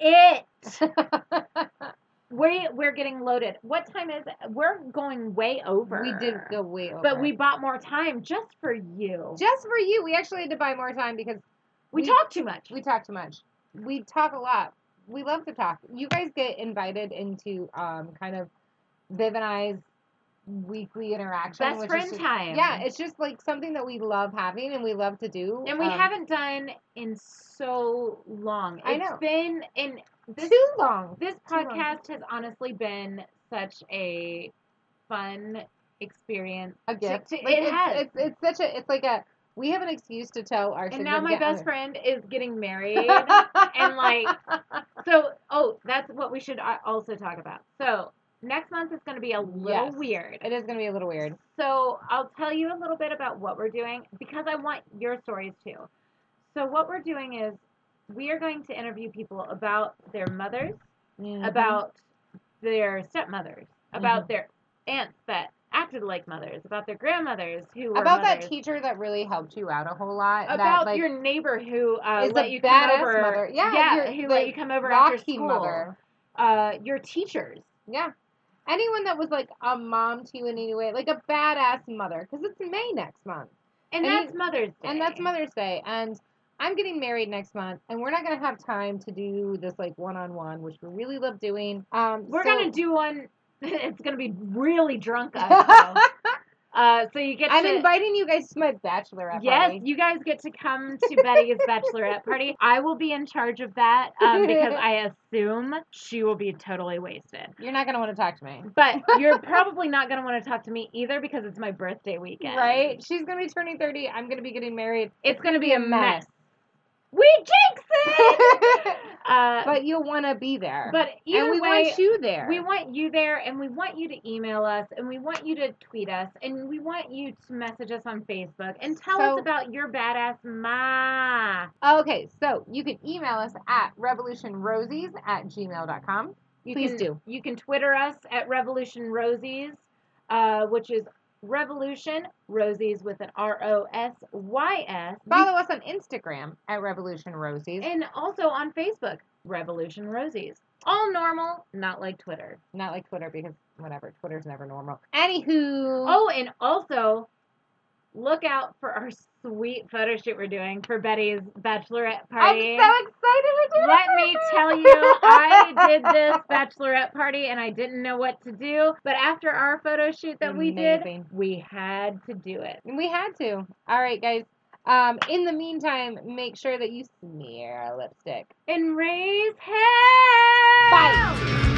Speaker 1: it. We're getting loaded. What time is it? We're going way over.
Speaker 2: We did go way over.
Speaker 1: But we bought more time just for you.
Speaker 2: Just for you. We actually had to buy more time because
Speaker 1: we talk too much.
Speaker 2: We talk too much. we talk a lot. We love to talk. You guys get invited into kind of Viv and I's weekly interaction.
Speaker 1: Best
Speaker 2: which
Speaker 1: friend
Speaker 2: is just,
Speaker 1: time.
Speaker 2: Yeah, it's just like something that we love having and we love to do.
Speaker 1: And we haven't done in so long.
Speaker 2: I
Speaker 1: It's
Speaker 2: know.
Speaker 1: been in this
Speaker 2: too long.
Speaker 1: This
Speaker 2: Too long.
Speaker 1: podcast has honestly been such a fun experience.
Speaker 2: A gift.
Speaker 1: It has.
Speaker 2: It's such a. It's like a. We have an excuse to tell our.
Speaker 1: And now my
Speaker 2: significant
Speaker 1: best
Speaker 2: other.
Speaker 1: friend is getting married, and like, so. Oh, that's what we should also talk about. So next month is going to be a little
Speaker 2: Yes.
Speaker 1: weird.
Speaker 2: It is going to be a little weird.
Speaker 1: So I'll tell you a little bit about what we're doing because I want your stories too. So what we're doing is we are going to interview people about their mothers, about their stepmothers, about their aunts that acted like mothers, about their grandmothers who were
Speaker 2: about
Speaker 1: mothers,
Speaker 2: that teacher that really helped you out a whole lot.
Speaker 1: about
Speaker 2: that,
Speaker 1: your neighbor who
Speaker 2: is
Speaker 1: let
Speaker 2: a
Speaker 1: you come
Speaker 2: badass
Speaker 1: over,
Speaker 2: mother. Yeah,
Speaker 1: who let you come over after
Speaker 2: Rocky
Speaker 1: school.
Speaker 2: Mother.
Speaker 1: Your teachers.
Speaker 2: Yeah. Anyone that was like a mom to you in any way, like a badass mother, because it's May next month.
Speaker 1: And that's Mother's Day.
Speaker 2: And that's Mother's Day. And I'm getting married next month, and we're not going to have time to do this like one-on-one, which we really love doing.
Speaker 1: We're going to do one. It's going to be really drunk us. So you get
Speaker 2: I'm
Speaker 1: to...
Speaker 2: inviting you guys to my bachelorette party.
Speaker 1: Yes, you guys get to come to Betty's bachelorette party. I will be in charge of that because I assume she will be totally wasted.
Speaker 2: You're not going to want to talk to me.
Speaker 1: But you're probably not going to want to talk to me either because it's my birthday weekend.
Speaker 2: Right? She's going to be turning 30. I'm going to be getting married.
Speaker 1: It's going to be a mess.
Speaker 2: We jinx it!
Speaker 1: Uh,
Speaker 2: but you'll want to be there.
Speaker 1: But either
Speaker 2: and we
Speaker 1: way,
Speaker 2: want you there.
Speaker 1: We want you there, and we want you to email us, and we want you to tweet us, and we want you to message us on Facebook and tell us about your badass ma.
Speaker 2: Okay, so you can email us at revolutionrosies@gmail.com. Please do.
Speaker 1: You can Twitter us at Revolution Rosies, which is Revolution Rosies with an ROSYS.
Speaker 2: Follow us on Instagram at Revolution Rosies.
Speaker 1: And also on Facebook, Revolution Rosies. All normal, not like Twitter.
Speaker 2: Not like Twitter because whatever, Twitter's never normal. Anywho.
Speaker 1: Oh, and also look out for our sweet photo shoot we're doing for Betty's bachelorette party.
Speaker 2: I'm so excited we're doing
Speaker 1: Let me tell you, I did this bachelorette party and I didn't know what to do. But after our photo shoot that we did, we had to do it.
Speaker 2: We had to. All right, guys. In the meantime, make sure that you smear lipstick.
Speaker 1: And raise hell!
Speaker 2: Bye!